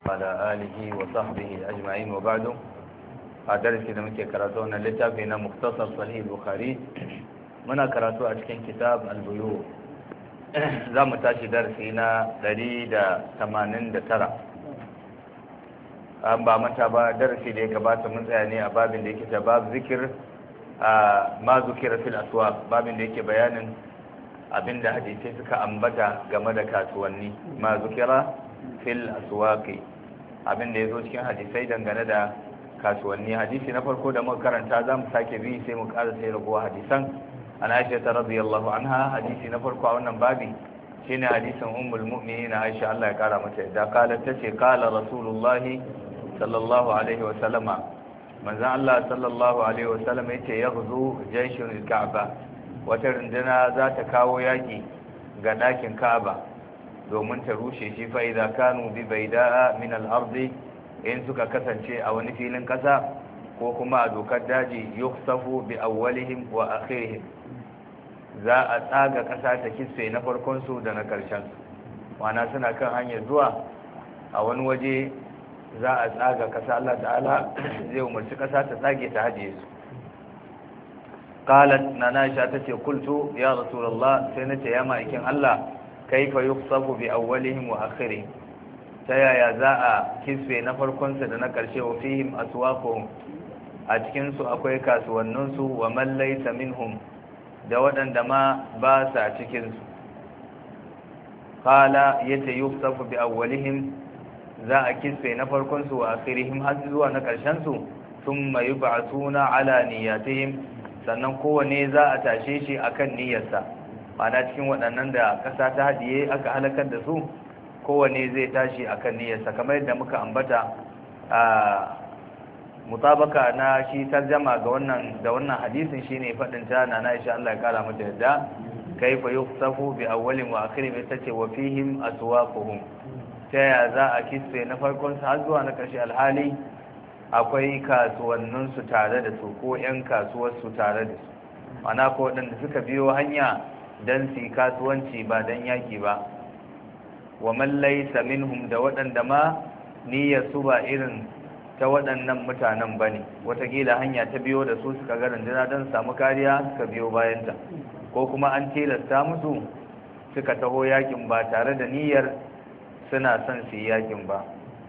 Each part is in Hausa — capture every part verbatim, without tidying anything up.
على آله وصحبه أجمعين وبعد أدرس da muke karatu wannan littafi na Mukhtasar Sahih Bukhari muna karatu a cikin kitab al-buyu zamu tashi darasi na ɗari da tamanin da tara an ba mata ba darasi da ya gabata mun tsaya ne a babin da yake ta bab zikir ma zukira fil aswaq babin da yake bayanin abinda hadisi suka ambata game da kasuwanni ma zukira fil aswaqi abinda yazo cikin hadisai dangane da kasuwanni hadisi na farko da muka karanta zamu sake bi sai mu ƙara sai ragowa hadisan an Aisha radhiyallahu anha hadisi na farko a wannan babi shine hadisin ummul mu'minin Aisha Allah ya kara mata yadda kala tace kala rasulullahi sallallahu alaihi wa sallama manzon Allah sallallahu alaihi wa sallam yace yaghzu jayshul ka'ba wata runduna za ta kawo yaki ga dakin Ka'aba domin ta rushe shi fa idza kanu bi bayda'a min al-ardi in suka kasance a wani filin kasa ko kuma a dokar daji yukhsafu bi awwalihim wa akhirihim za a tsaga kasa ta kisfe na farkon su da na karshen su wana suna kan hanyar zuwa a wani waje za a tsaga kasa Allah ta'ala zai umarci kasa ta tsage ta haje su qalat nana Aisha tace qultu ya rasulullah sai nace ya ma'aikin Allah kaifa yukhsafu bi awwalihim wa akhirihim ta yaya za a kisfe na farkonsa da na ƙarshe wa fihim aswaquhum a cikinsu akwai kasuwanninsu wa man laysa minhum da waɗanda ma ba sa cikinsu qala yata yukhsafu bi awwalihim za a kisfe na farkonsu wa akhirihim har zuwa na ƙarshensu thumma yub'athuna ala niyyatihim sannan kowanne za a tashe shi akan niyyarsa ma'ana cikin waɗannan da ƙasa ta hadiye aka halakar da su kowane zai tashi akan niyyarsa kamar yadda muka ambata a mutabaka na shi tarjama ga wannan da wannan hadisin shine fadin ta na Aisha Allah ya kara mata yadda kaifa yukhsafu bi awwalin wa akhirin tace wa fihim aswaquhum ta ya za a kisfe na farkon sa har zuwa na karshe alhali akwai kasuwannin su tare da su ko yan kasuwar su tare da su ana ko wadanda suka biyo hanya dan su kasuwanci ba dan yaki ba wa man laysa minhum da waɗanda ma niyyar su ba irin ta waɗannan mutanen bane watakila hanya ta biyo da su suka ga runduna don samu kariya suka biyo bayanta ko kuma an tilasta musu suka taho yakin ba tare da niyyar suna son su yi yakin ba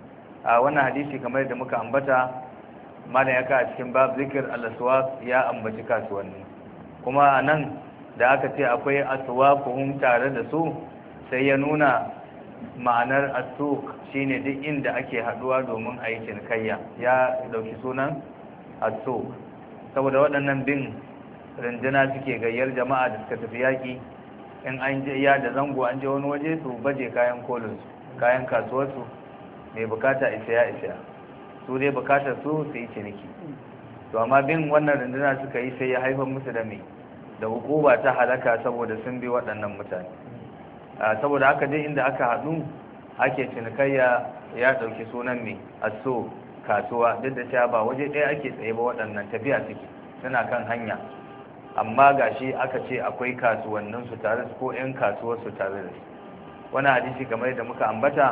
a wannan hadisi kamar da muka ambata malam ya ka a cikin bab zikir al-aswaq ya ambaci kasuwanni kuma anan da aka ce akwai aswaquhum tare da su sai ya nuna ma'anar asuk shine duk inda ake haduwa domin a yi cinikayya ya dauki sunan asuk saboda waɗannan bin runduna suke gayyar jama'a da suka tafi yaƙi in an je ya da zango an je wani waje su baje kayan kolinsu kayan kasuwarsu mai bukata isa ya isa su dai bukatar su su yi ciniki to amma bin wannan runduna suka yi sai ya haifar musu da mai da hukuma ta halaka saboda sun bi waɗannan mutane saboda haka dai inda aka haɗu ake cinikayya ya ɗauki sunan mai aso kasuwa duk da cewa ba waje ɗaya ake tsaye ba waɗannan tafiya suke suna kan hanya amma gashi aka ce akwai kasuwannin su tare ko ƴan kasuwar su tare da su wani hadisi kamar yadda muka ambata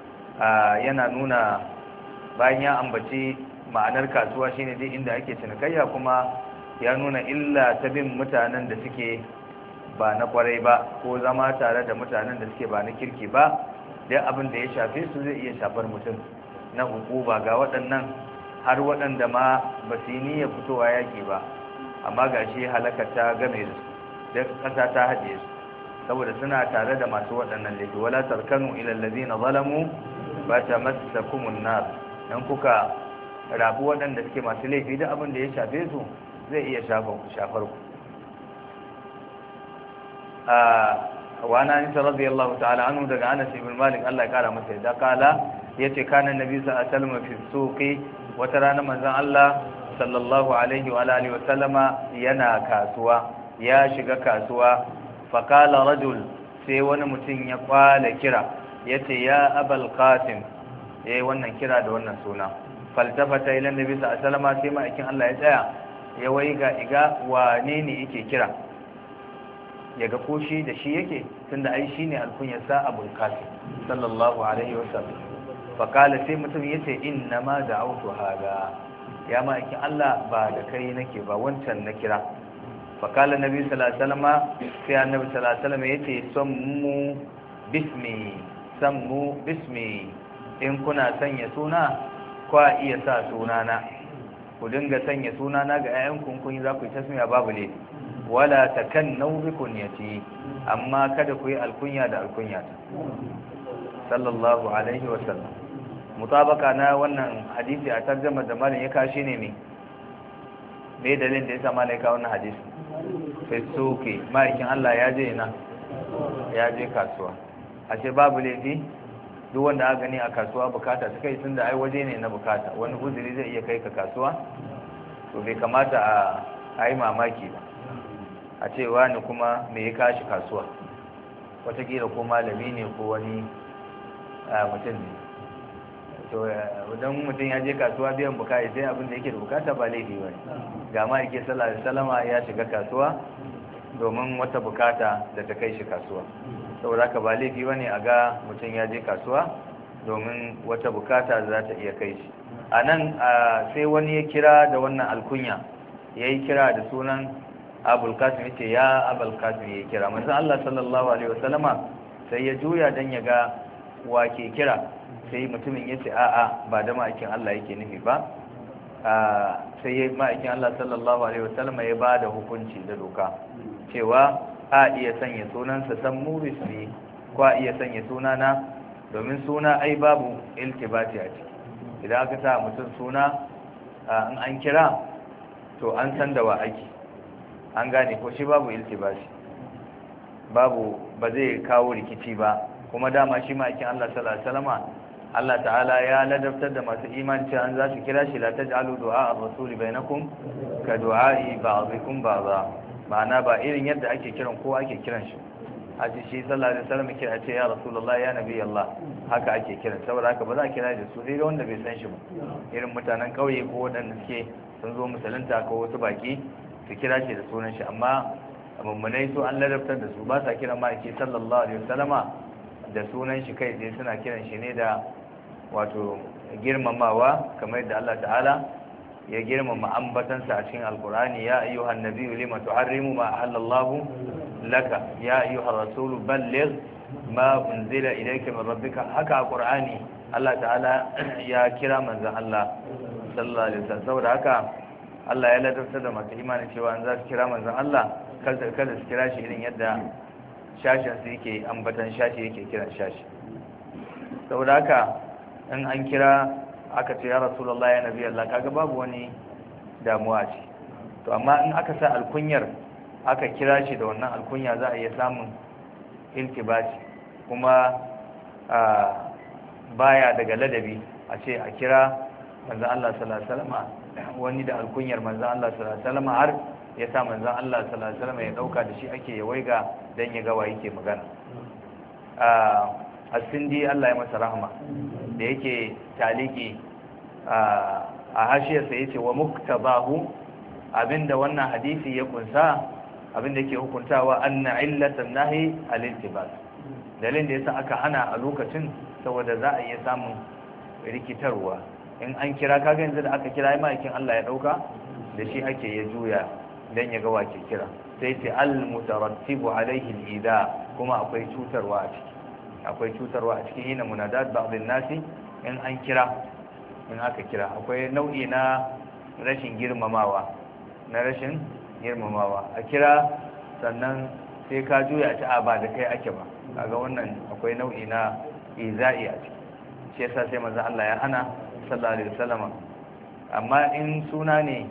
yana nuna bayan ya ambaci ma'anar kasuwa shine duk inda ake cinikayya kuma ya nuna illa ta bin mutanen da suke ba na kwarai ba ko zama tare da mutanen da suke ba na kirki ba dai abin da ya shafe su zai iya shafar mutum na hukuma ga waɗannan har waɗanda ma ba su yi niyyar fitowa yaƙi ba amma ga shi halaka ta game da su da ƙasa ta haɗe su saboda suna tare da masu waɗannan laifi wala tarkanu ila allazina zalamu ba tamassakumun nar dan kuka rabu waɗanda suke masu laifi da abin da ya shafe su zai iya shafar ku وعن أنس رضي الله تعالى عنه دقى أنس بن مالك الله قال مسيدا قال يتي كان النبي صلى الله عليه وسلم في السوق وترانا من الله صلى الله عليه وآله وسلم ينا كاسوا يا شق كاسوا فقال رجل سيوان متين يقال كرا يتي يا أبا القاسم يي wannan kira da wannan suna faltafata ila annabi sallallahu alaihi wasallam sai ma ikin Allah ya tsaya ya waiga iga wane ne yake kira ya ga ko shi da shi yake tunda ai shine alkunyarsa Abul Qasim sallallahu alaihi wasallam fakala sai mutum yace inna ma da'awtu hada ya ma'aikin Allah ba da kai nake ba wancan na kira fakala nabi sallallahu alaihi wasallam sai annabi sallallahu alaihi wasallam yace sammu bismi sammu bismi in kuna sanya suna kwa iya sa sunana ku dinga sanya sunana ga ƴaƴan kun kun za ku yi tasmiya babu ne wala takannu bi kunyati amma kada ku yi alkunya da alkunyata sallallahu alaihi wasallam mutabaka na wannan hadisi a tarjuma da malin ya kashi ne me me dalilin da yasa malai ka wannan hadisi sai soke ma'aikin Allah ya je na ya je kasuwa ashe babu laifi duk wanda aka gani a kasuwa bukata suka yi tunda ai waje ne na bukata wani uzuri zai iya kai ka kasuwa to bai kamata a a yi mamaki ba a ce wani kuma me ya kashi kasuwa watakila ko malami ne ko wani mutum ne to idan mutum ya je kasuwa biyan bukata sai abin da yake da bukata ba laifi ba ga ma yake sallallahu alaihi wasallama ya shiga kasuwa domin wata bukata da ta kai shi kasuwa saboda haka ba laifi bane a ga mutum ya je kasuwa domin wata bukata za ta iya kai shi a nan sai wani ya kira da wannan alkunya ya yi kira da sunan abul qasim yace ya abul qasim ya kira manzon Allah sallallahu alaihi wasallama sai ya juya dan ya ga wa ke kira sai mutumin yace a'a ba da ma'aikin Allah yake nufi ba sai ma'aikin Allah sallallahu alaihi wasallama ya ba da hukunci da doka cewa a iya sanya sunansa san murismi ko a iya sanya sunana domin suna ai babu iltibati a ciki idan aka sa mutum suna in an kira to an san da wa ake an gane ko shi babu iltibati babu ba zai kawo rikici ba kuma dama shi ma'aikin Allah sallallahu alaihi wasallama Allah ta'ala ya ladabtar da masu imani cewa an za su kira shi la taj'alu du'a ar-rasuli bainakum ka du'a'i ba'dikum ba'dha ma'ana ba irin yadda ake kiran kowa ake kiran shi a ce shi sallallahu alaihi wasallam kira ce ya rasulullahi ya nabi Allah haka ake kiran saboda haka ba za a kira da su sai wanda bai san shi ba irin mutanen kauye ko wadanda suke sun zo musulunta ko wasu baki su kira shi da sunan shi amma mummunai su an ladabtar da su ba sa kiran ma'aiki sallallahu alaihi wasallama da sunan shi kai sai suna kiran shi ne da wato girmamawa kamar yadda Allah ta'ala ya girmama ambatansa a cikin alkurani ya ayyuhan nabiyyu lima tuharrimu ma ahallallahu laka ya ayyuhar rasulu balligh ma unzila ilayka min rabbika haka alkurani Allah ta'ala ya kira manzon Allah sallallahu alaihi wasallam saboda haka Allah ya ladabtar da masu imani cewa an za su kira manzon Allah kada kada su kira shi irin yadda shashin su yake ambatan shashi yake kiran shashi saboda haka in an kira aka ce ya rasulullah ya nabi Allah kaga babu wani damuwa ce to amma in aka sa alkunyar aka kira shi da wannan alkunya za a iya samun iltibati kuma baya daga ladabi a ce a kira manzon Allah sallallahu alaihi wasallam wani da alkunyar manzon Allah sallallahu alaihi wasallam har ya sa manzon Allah sallallahu alaihi wasallam ya dauka da shi ake yawaiga dan ya ga wa yake magana a sindi Allah ya masa rahama da yake taliki a hashiyarsa yace wa muktabahu abinda wannan hadisi ya kunsa abinda yake hukuntawa anna illatan nahi al-iltibas dalilin da yasa aka hana a lokacin saboda za a iya samun rikitarwa in an kira kaga yanzu da aka kira ma'aikin Allah ya dauka da shi ake ya juya dan ya ga wace kira sai ce al-mutarattibu alaihi al-ida kuma akwai cutarwa a ciki akwai cutarwa a cikin yin munadat ba'dhin nasi in an kira in aka kira akwai nau'i na rashin girmamawa na rashin girmamawa a kira sannan sai ka juya ta ba da kai ake ba kaga wannan akwai nau'i na iza'i a ciki shi yasa sai manzo Allah ya hana sallallahu alaihi wasallam amma in suna ne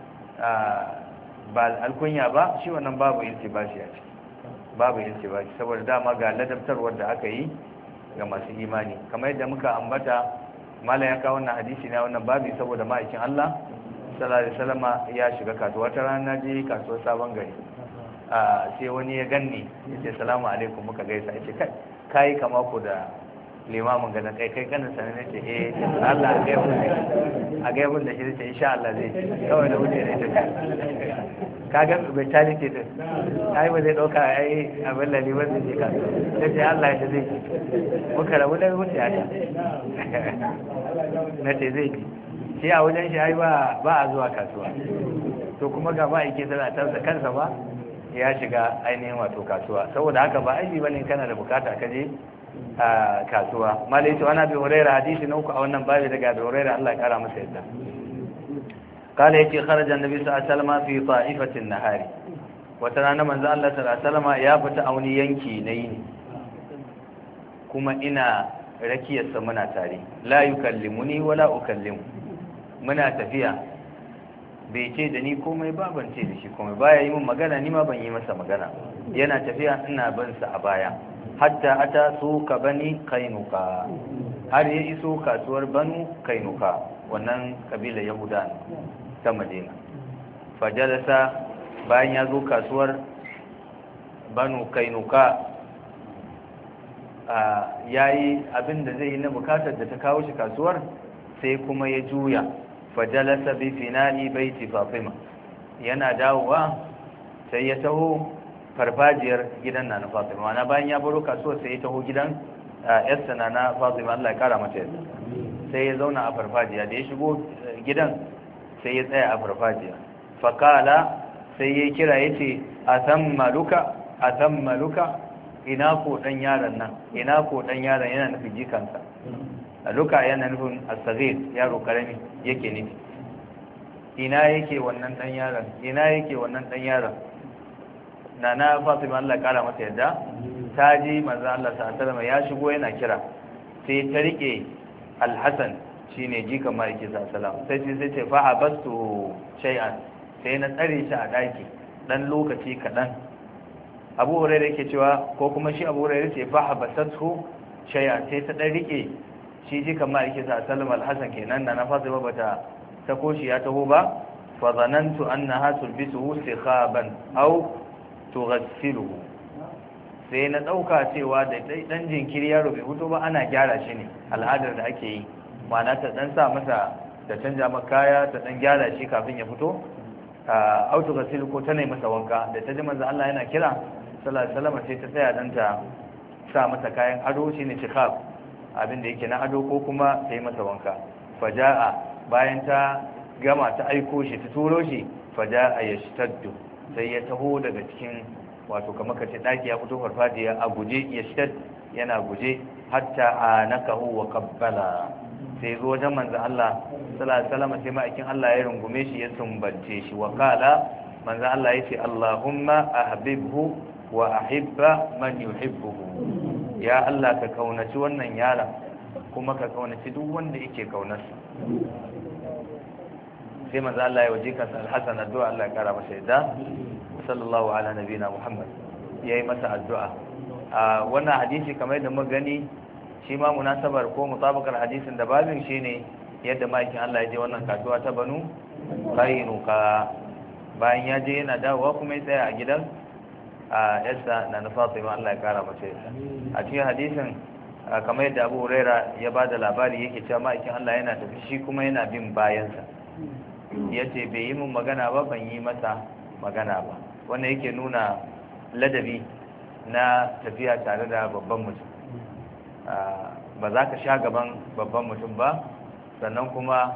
ba alkunya ba shi wannan babu iltibashi a ciki babu iltibashi saboda dama ga ladabtarwar da aka yi ga masu imani kamar yadda muka ambata mala ya kawo wannan hadisi na wannan babu saboda ma'aikin Allah sallallahu alaihi wasallam ya shiga kasuwa ta rana je kasuwar sabon gari a sai wani ya ganni yace assalamu alaikum muka gaisa yace kai kai kama ko da limamin ga kai kai ganin sanin yace eh Allah ya kai a ga yabin da shi ce insha Allah zai kawai da wuce ne ta kaga bai tali ce ta ai ba zai dauka ai abin lalli ba zai ka sai Allah ya zai muka rabu da wuce haka na ce zai ji shi a wajen shi ai ba ba a zuwa kasuwa to kuma ga ba yake sana tarsa kansa ba ya shiga ainihin wato kasuwa saboda haka ba aiki bane kana da bukata ka je a kasuwa malai to ana bi hurairah hadisi na uku a wannan babu daga bi hurairah Allah ya kara masa yadda kala yake kharaja annabi sallallahu alaihi wasallam fi ta'ifatin nahari wata rana manzo Allah sallallahu alaihi wasallam ya fita a wani yanki na yini kuma ina rakiyarsa muna tare la yukallimuni wala ukallimu muna tafiya bai ce da ni komai ba ban ce da shi komai baya yi min magana ni ma ban yi masa magana yana tafiya ina bin sa a baya hatta ata suka bani kainuka har ya iso kasuwar banu kainuka wannan kabila yahuda ta madina fajalasa bayan ya zo kasuwar banu kainuka ya yi abin da zai yi na bukatar da ta kawo shi kasuwar sai kuma ya juya fajalasa bi fina'i baiti fatima yana dawowa sai ya taho farfajiyar gidan na na fatima wana bayan ya baro kasuwar sai ya taho gidan yarsa na na fatima Allah ya kara mata yadda sai ya zauna a farfajiya da ya shigo gidan sai ya tsaya a farfajiya fakala sai ya kira ya ce a san maluka a san maluka ina ko dan yaron nan ina ko dan yaron yana nufin jikansa a luka yana nufin asagir yaro karami yake nufi ina yake wannan dan yaron ina yake wannan dan yaron nana Fatima Allah ya kara mata yadda ta ji manzo Allah sallallahu alaihi ya shigo yana kira sai ta rike Al-Hasan shine jikan Maliki sallallahu alaihi sai sai ce fa abastu shay'an sai na tsare shi a daki dan lokaci kadan Abu Hurairah yake cewa ko kuma shi Abu Hurairah ce fa habasatu shay'an sai ta dan rike shi jikan Maliki sallallahu alaihi Al-Hasan kenan nana Fatima bata ta koshi ya taho ba fa zanantu annaha tulbisuhu sikhaban aw tughassiluhu sai na dauka cewa da dan jinkiri yaro bai fito ba ana gyara shi ne al'adar da ake yi ma'ana ta dan sa masa da canja masa kaya ta dan gyara shi kafin ya fito a auto ghassilu ko ta nemi masa wanka da ta ji manzo Allah yana kira sallallahu alaihi wasallam sai ta tsaya dan ta sa masa kayan ado shine tikhab abin da yake na ado ko kuma ta yi masa wanka faja'a bayan ta gama ta aiko shi ta turo shi faja'a yashtaddu sai ya taho daga cikin wato kamar kace daki ya fito farfajiya a guje ya shid yana guje hatta anakahu wa qabbala sai zo wajen manzo Allah sallallahu alaihi wasallam sai ma'aikin Allah ya rungume shi ya sumbance shi wa qala manzo Allah yace Allahumma ahbibhu wa ahibba man yuhibbuhu ya Allah ka kaunaci wannan yaron kuma ka kaunaci duk wanda yake kaunarsa sai manzo Allah ya waje kansa Al-Hasan addu'a Allah ya kara masa yadda sallallahu ala nabiyina Muhammad yayi masa addu'a a wannan hadisi kamar yadda muka gani shi ma munasabar ko mutabakar hadisin da babin shine yadda maikin Allah ya je wannan kasuwa ta Banu Kainuka bayan ya je yana dawowa kuma ya tsaya a gidan a yassa na Fatima Allah ya kara masa yadda a cikin hadisin kamar yadda Abu Huraira ya bada labari yake cewa maikin Allah yana tafi shi kuma yana bin bayansa ya ce bai yi mun magana ba ban yi masa magana ba wannan yake nuna ladabi na tafiya tare da babban mutum ba za ka sha gaban babban mutum ba sannan kuma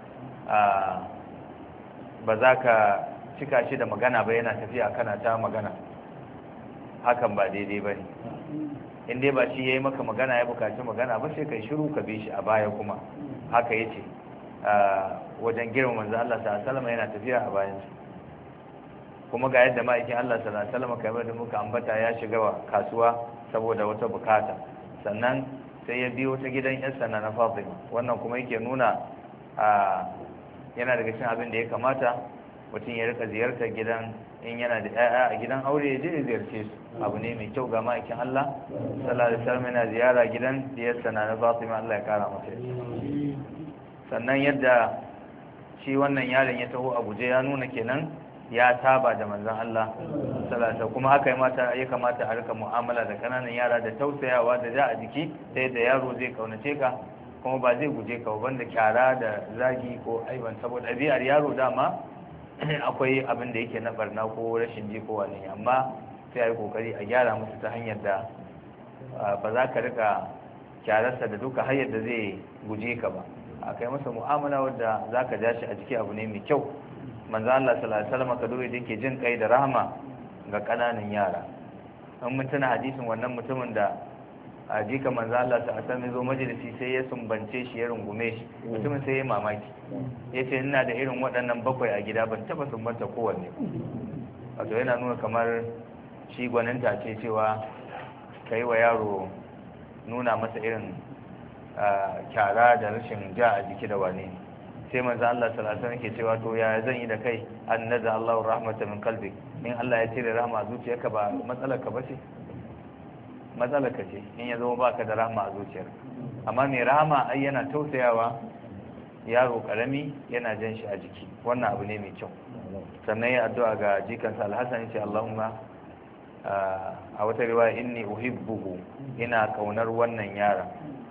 ba za ka cika shi da magana ba yana tafiya kana ta magana hakan ba daidai ba ne inda ba shi ya yi maka magana ya bukaci magana ba sai ka yi shiru ka bi shi a baya kuma haka ya ce wajen girma manzo Allah sallallahu alaihi wasallam yana tafiya a bayan shi kuma ga yadda ma'aikin Allah sallallahu alaihi wasallam kamar da muka ambata ya shiga kasuwa saboda wata bukata sannan sai ya biyo ta gidan yarsa na Fatima wannan kuma yake nuna a yana daga cikin abin da ya kamata mutum ya rika ziyartar gidan in yana da ƴaƴa a gidan aure ya je ya ziyarce su abu ne mai kyau ga ma'aikin Allah sallallahu alaihi wasallam yana ziyara gidan yarsa na Fatima Allah ya kara mata sannan yadda shi wannan yaron ya taho a guje ya nuna kenan ya saba da manzon Allah sallallahu kuma haka ya mata ya kamata a rika mu'amala da kananan yara da tausayawa da ja a jiki sai da yaro zai kaunace ka kuma ba zai guje ka banda kyara da zagi ko aiban saboda ɗabi'ar yaro dama akwai abin da yake na barna ko rashin ji ko wani amma sai a yi kokari a gyara musu ta hanyar da ba za ka rika kyararsa da duka hanyar da zai guje ka ba a kai masa mu'amala wadda za ka ja shi a jiki abu ne mai kyau manzo Allah sallallahu alaihi wasallam ka dole da yake jin kai da rahama ga kananan yara in mun tuna hadisin wannan mutumin da a jika manzo Allah ta asami zo majalisi sai ya sumbance shi ya rungume shi mutumin sai ya mamaki yace ina da irin waɗannan bakwai a gida ban taba sumbanta kowanne wato yana nuna kamar shi gwaninta ce cewa kai wa yaro nuna masa irin kyara da rashin ja a jiki da wane sai manzo Allah sallallahu alaihi wasallam ke cewa to ya zan yi da kai annaza Allahu rahmatan min qalbi in Allah ya cire rahma a zuciyarka ba matsalar ka bace matsalar ka ce in ya zama baka da rahma a zuciyar amma mai rahama ai yana tausayawa yaro karami yana jan shi a jiki wannan abu ne mai kyau sannan ya addu'a ga jikansa alhassan ce Allahumma a wata riwaya inni uhibbuhu ina kaunar wannan yara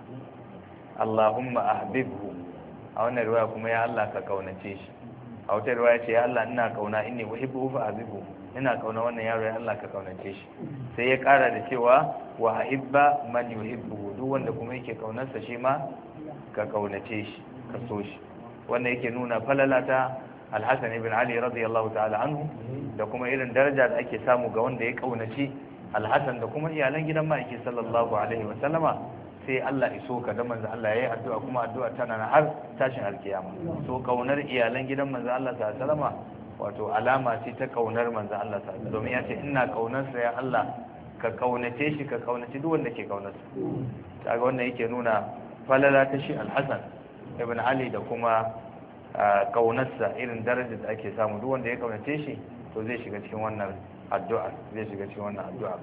Allahumma ahbibhu a wannan riwaya kuma ya Allah ka kaunace shi a wata riwaya ce ya Allah ina kauna inni uhibbuhu fa ahbibhu ina kauna wannan yaro ya Allah ka kaunace shi sai ya kara da cewa wa ahibba man yuhibbu duk wanda kuma yake kaunarsa shi ma ka kaunace shi ka so shi wannan yake nuna falalata Al-Hasan ibn Ali radiyallahu ta'ala anhu da kuma irin daraja da ake samu ga wanda ya kaunaci Al-Hasan da kuma iyalan gidan ma'aiki sallallahu alaihi wa sallama sai Allah iso ka da manzo Allah yayi addu'a kuma addu'a tana na har tashin alkiyama so kaunar iyalan gidan manzo Allah sallallahu alaihi wa sallama wato alama ce ta kaunar manzo Allah sallallahu alaihi wa sallam domin ya ce ina kaunar sa ya Allah ka kaunace shi ka kaunaci duk wanda ke kaunar sa kaga wannan yake nuna falala ta shi Al-Hasan ibn Ali da kuma kaunarsa irin darajar da ake samu duk wanda ya kaunace shi to zai shiga cikin wannan addu'a zai shiga cikin wannan addu'a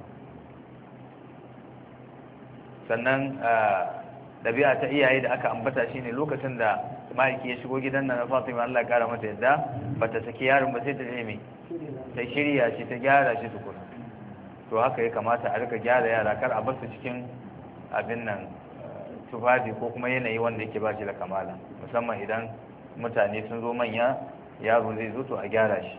sannan dabi'a ta iyaye da aka ambata shine lokacin da mahaifi ya shigo gidan nan na Fatima Allah ya kara mata yadda bata saki yaron ba sai ta neme ta shirya shi ta gyara shi tukuna to haka ya kamata a rika gyara yara kar a basu cikin abin nan tufafi ko kuma yanayi wanda yake ba shi da kamala musamman idan mutane sun zo manya yaro zai zo to a gyara shi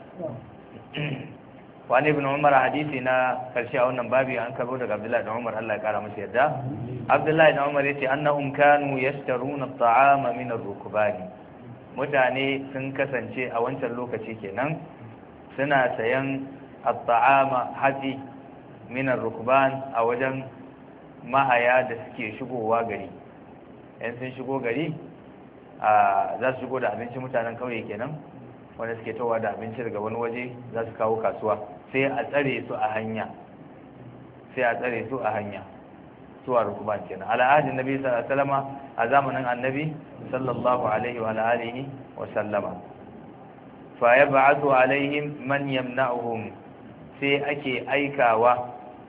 wani ibn umar hadisi na karshe a wannan babi an karo daga abdullahi da umar Allah ya kara masa yadda abdullahi da umar yace annahum kanu yashtaruna at-ta'ama min ar-rukbani mutane sun kasance a wancan lokaci kenan suna sayan at-ta'ama hatsi min ar-rukban a wajen mahaya da suke shigowa gari yan sun shigo gari a za su shigo da abinci mutanen kauye kenan wanda suke towa da abinci daga wani waje za su kawo kasuwa sai a tsare su a hanya sai a tsare su a hanya zuwa rukuban kenan al'adin nabi sallallahu alaihi wasallama a zamanin annabi sallallahu alaihi wa alihi wa sallama fa yab'athu alaihim man yamna'uhum sai ake aikawa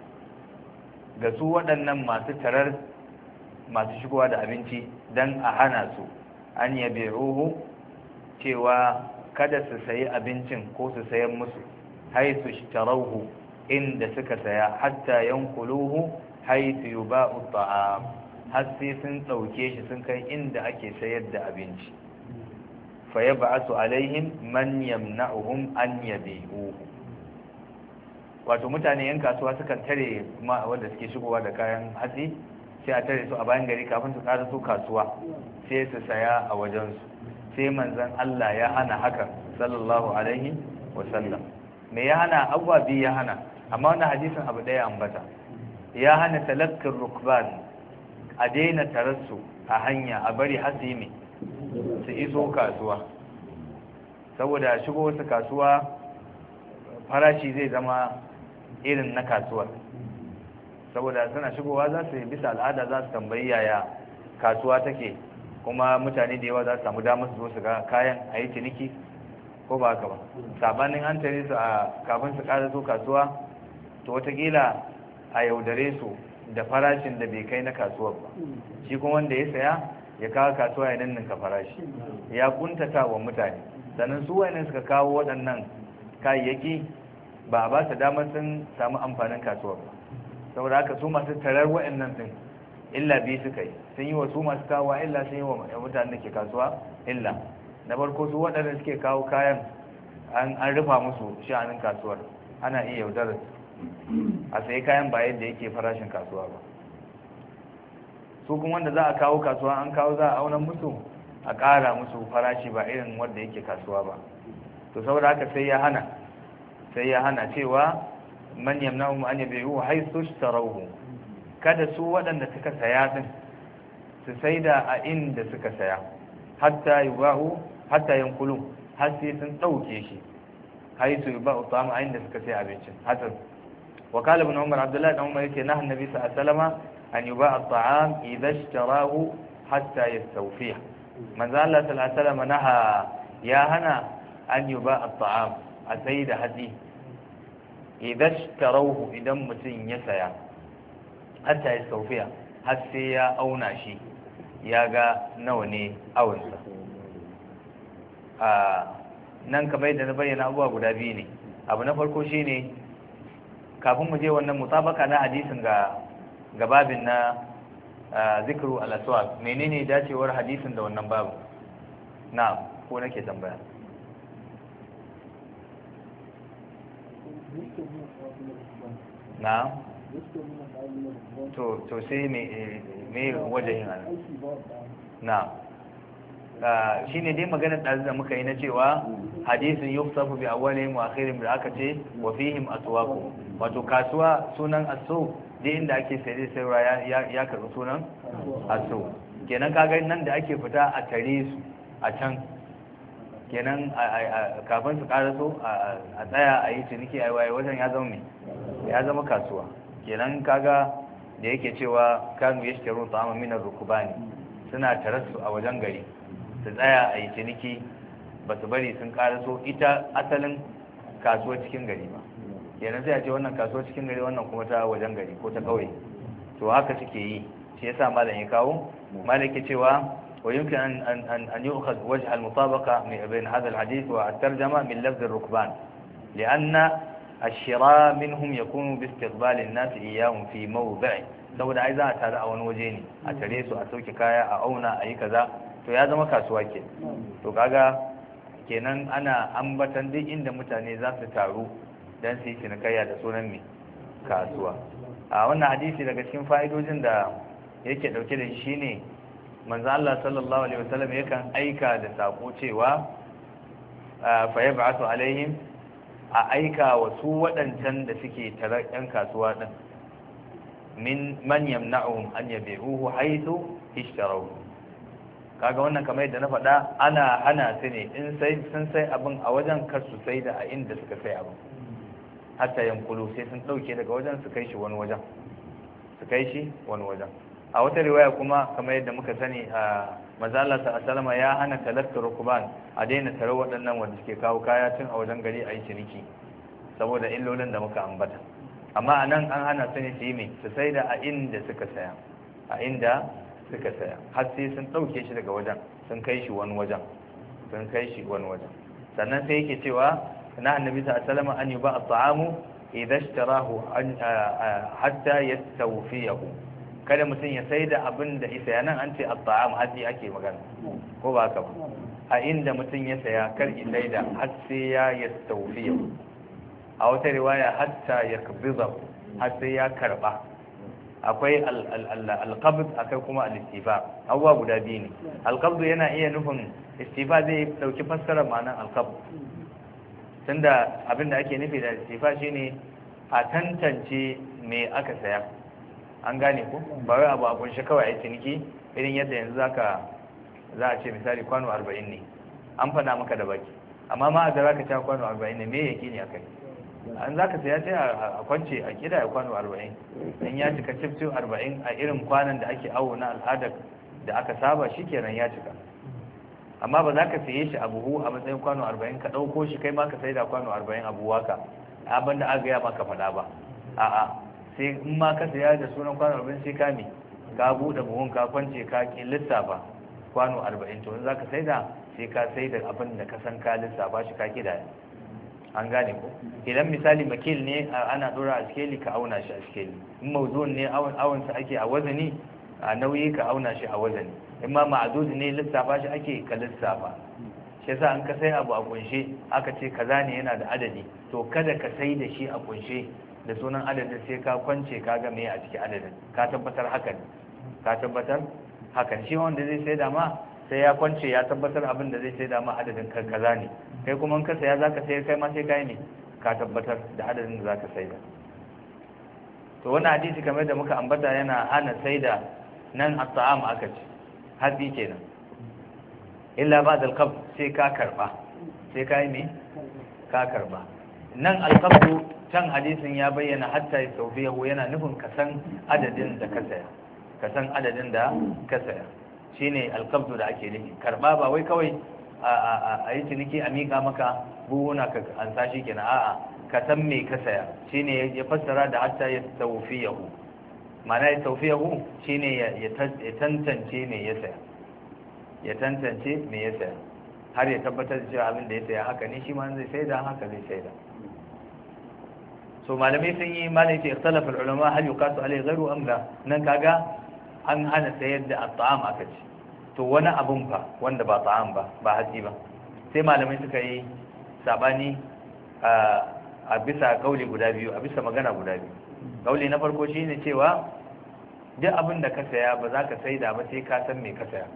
ga su waɗannan masu tarar masu shigowa da abinci don a hana su an yabe ruhu cewa kada su sayi abincin ko su sayan musu haisu shtarauhu inda suka saya hatta yankuluhu haisu yuba'u ta'am har sai sun dauke shi sun kai inda ake sayar da abinci fa yab'athu alaihim man yamna'uhum an yabi'uhu wato mutane yan kasuwa sukan tare kuma wanda suke shigowa da kayan hatsi sai a tare su a bayan gari kafin su ƙara su kasuwa sai su saya a wajensu sai manzon Allah ya hana haka sallallahu alaihi wasallam me ya hana abuwa biyu ya hana amma wannan hadisin abu ɗaya ambata ya hana talakkin rukban a daina tararsu a hanya a bari hasimi su iso kasuwa saboda shigo wasu kasuwa farashi zai zama irin na kasuwar saboda suna shigowa za su yi bisa al'ada za su tambayi yaya kasuwa take kuma mutane da yawa za su samu damar su zo su ga kayan a yi ciniki ko ba haka ba sabanin an tare su a kafin su ƙara zo kasuwa to watakila a yaudare su da farashin da bai kai na kasuwar ba shi kuma wanda ya saya ya kawo kasuwa ya ninninka farashi ya kuntata wa mutane sannan su wayannan suka kawo waɗannan kayayyaki ba a ba su damar sun samu amfanin kasuwar ba saboda haka su masu tarar wayannan din illa biyu suka yi, sun yi wa su masu kawo illa, sun yi wa mutanen da ke kasuwa illa. Na farko su waɗanda suke kawo kayan an rufa musu sha'anin kasuwar, ana iya yaudarar a sayi kayan ba yadda yake farashin kasuwa ba. Su kuma wanda za a kawo kasuwa an kawo za a auna musu a ƙara musu farashi ba irin wanda yake kasuwa ba. To saboda haka sai ya hana sai ya hana cewa man yamna'u an yabi'u haythu ishtarawhu, kada su waɗanda suka saya din su saida a inda suka saya, hatta yubahu hatta yankulu, har sai sun dauke shi haythu yubahu ta'am a inda suka saya abincin. hatta wa qala ibn umar, abdullah ibn umar yake nahan nabi sallallahu alaihi wasallam an yuba'a at-ta'am idha ishtarahu hatta yastawfiya. manzo Allah sallallahu alaihi wasallam naha ya hana an yuba'a at-ta'am, a saida hatsi idan shtarauhu, idan mutum ya saya hatta ya saufiya, har sai ya auna shi ya ga nawa ne awunsa. a nan kamar da na bayyana abubuwa guda biyu ne. abu na farko shine kafin mu je wannan mutabaka na hadisin ga gababin na zikru al-aswaq, menene dacewar hadisin da wannan babu? na ko nake tambaya? na to to sai me me wajen ana na shine dai maganar da da muka yi na cewa hadisin yufsafu bi awwalihim wa akhirihim, da aka ce wa fihim aswaqu, wato kasuwa sunan asu dai inda ake sai sai ya ya karbi sunan asu. kenan kaga nan da ake fita a tare su a can, kenan kafin su karaso a tsaya a yi ciniki a waye wajen ya zama ya zama kasuwa. kenan kaga da yake cewa kanu ya shekaru ta'amma minar rukubani, suna tarasu a wajen gari su tsaya a yi ciniki, ba su bari sun karaso ita asalin kasuwa cikin gari ba. kenan sai a ce wannan kasuwa cikin gari, wannan kuma ta wajen gari ko ta kauye. to haka suke yi, shi yasa malam ya kawo malam ke cewa ويمكن أن أن أن أن يؤخذ وجه المطابقة بين هذا الحديث والترجمة من لفظ الركبان، لأن الشراء منهم يكون باستقبال الناس إياهم في موضع. saboda ai za a tare a wani waje ne a tare su a sauke kaya a auna a yi kaza, to ya zama kasuwa ke. to kaga kenan ana ambatan duk inda mutane za su taru don su yi cinikayya da sunan mai kasuwa. a wannan hadisi daga cikin fa'idojin da yake dauke da shi ne manzo Allah sallallahu alaihi wasallam yakan aika da sako cewa fa yab'athu alaihim, a aika wa su wadancan da suke tare yan kasuwa din, min man yamna'uhum an yabi'uhu haythu ishtaraw. kaga wannan kamar yadda na faɗa, ana hana su ne in sai sun sai abin a wajen kar su sai da a inda suka sai abin, hatta yankulu, sai sun dauke daga wajen su kai shi wani wajen su kai shi wani wajen a wata riwaya kuma kamar yadda muka sani a manzo Allah sallallahu ya hana talakkar rukuban, a daina tare waɗannan wanda suke kawo kaya tun a wajen gari a yi ciniki saboda illolin da muka ambata. amma anan an hana su ne su yi mai su sai da a inda suka saya a inda suka saya har sai sun ɗauke shi daga wajen sun kai shi wani wajen sun kai shi wani wajen sannan sai yake cewa na annabi sallallahu an yuba at-ta'amu idha ishtarahu hatta yastawfiyahu, kada mutum ya sai da abin da isa yanan an ce at-ta'am haji ake magana ko ba haka ba, a inda mutum ya saya kar ya sai da har sai ya yastawfiya, a wata riwaya hatta yakbiza, har sai ya karba. akwai al-qabd akai kuma al-istifa, abuwa guda biyu ne. al-qabd yana iya nufin istifa, zai dauki fassarar ma'anar al-qabd, tunda abin da ake nufi da istifa shine a tantance me aka saya, an gane ko ba wai abu a kunshe kawai a ciniki irin yadda yanzu zaka za a ce misali kwano arba'in ne an faɗa maka da baki, amma ma da zaka ci kwano arba'in ne me yake ne akai, an zaka saya sai a kwance a kida ya kwano arba'in, in ya cika cif cif arba'in a irin kwanan da ake awo na al'adar da aka saba shikenan ya cika. amma ba za ka saye shi a buhu a matsayin kwano arba'in ka ɗauko shi kai ma ka sai da kwano arba'in a buwa ka abin da aka gaya maka faɗa ba, a'a sai in ma ka saya da sunan kwano arba'in sai ka mi ka buɗe buhun ka kwance ka ki lissafa kwano arba'in, to in za ka sai da sai ka sai da abin da ka san ka lissafa shi ka kidaya, an gane ko. idan misali makil ne ana dora a skeli ka auna shi a skeli, in mawzun ne awon sa ake a wazani a nauyi ka auna shi a wazani in ma ma'adud ne lissafa shi ake ka lissafa shi yasa an ka sai abu a kunshe aka ce kaza ne yana da adadi to kada ka sai da shi a kunshe da sunan adadin sai ka kwance ka ga me a cikin adadin ka tabbatar haka ne ka tabbatar haka shi wanda zai sai da ma sai ya kwance ya tabbatar abin da zai sai da ma adadin kaza ne kai kuma in ka saya zaka sayar kai ma sai kai ne ka tabbatar da adadin da zaka sai da to wannan hadisi kamar da muka ambata yana hana sai da nan at-ta'am aka ce hadisi kenan illa ba'da al-qabd sai ka karba sai kai ne ka karba nan al-qabd can hadisin ya bayyana hatta yastawfiyahu yana nufin kasan adadin da ka saya kasan adadin da ka saya shine al-qabd da ake nufi karba ba wai kawai a yi ciniki a mika maka buhuna ka an sashi kenan a'a ka san me ka saya shine ya fassara da hatta yastawfiyahu ma'ana yastawfiyahu shine ya tantance me ya saya ya tantance me ya saya har ya tabbatar da cewa abin da ya saya haka ne shi ma zai sai da haka zai sai da so malamai sun yi malai ce ikhtalafa ulama hal yuqasu alai ghayru am la nan kaga an hana sayar da at'am aka ce to wani abun fa wanda ba ta'am ba ba hatsi ba sai malamai suka yi sabani a bisa kauli guda biyu a bisa magana guda biyu kauli na farko shine cewa duk abin da ka saya ba za ka saida ba sai ka san me ka saya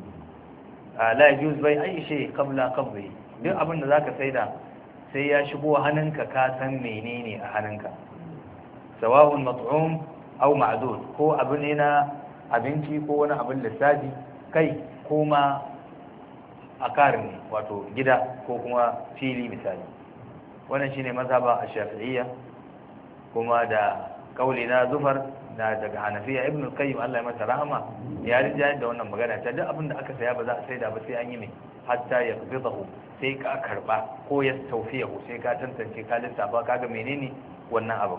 la yajuz bai ayi shay qabla qabdi duk abin da zaka saida sai ya shigo hannunka ka san menene a hannunka sawa'un mat'um aw ma'dud ko abu ne na abinci ko wani abin lissafi kai ko ma akar ne wato gida ko kuma fili misali wannan shine mazhaba a shafi'iyya kuma da kauli na zufar na daga hanafiya ibn al-qayyim Allah ya masa rahama ya rinjaye da wannan magana ta duk abin da aka saya ba za a saida ba sai an yi mai hatta ya bidahu sai ka karba ko ya tawfiyahu sai ka tantance ka lissafa kaga menene wannan abu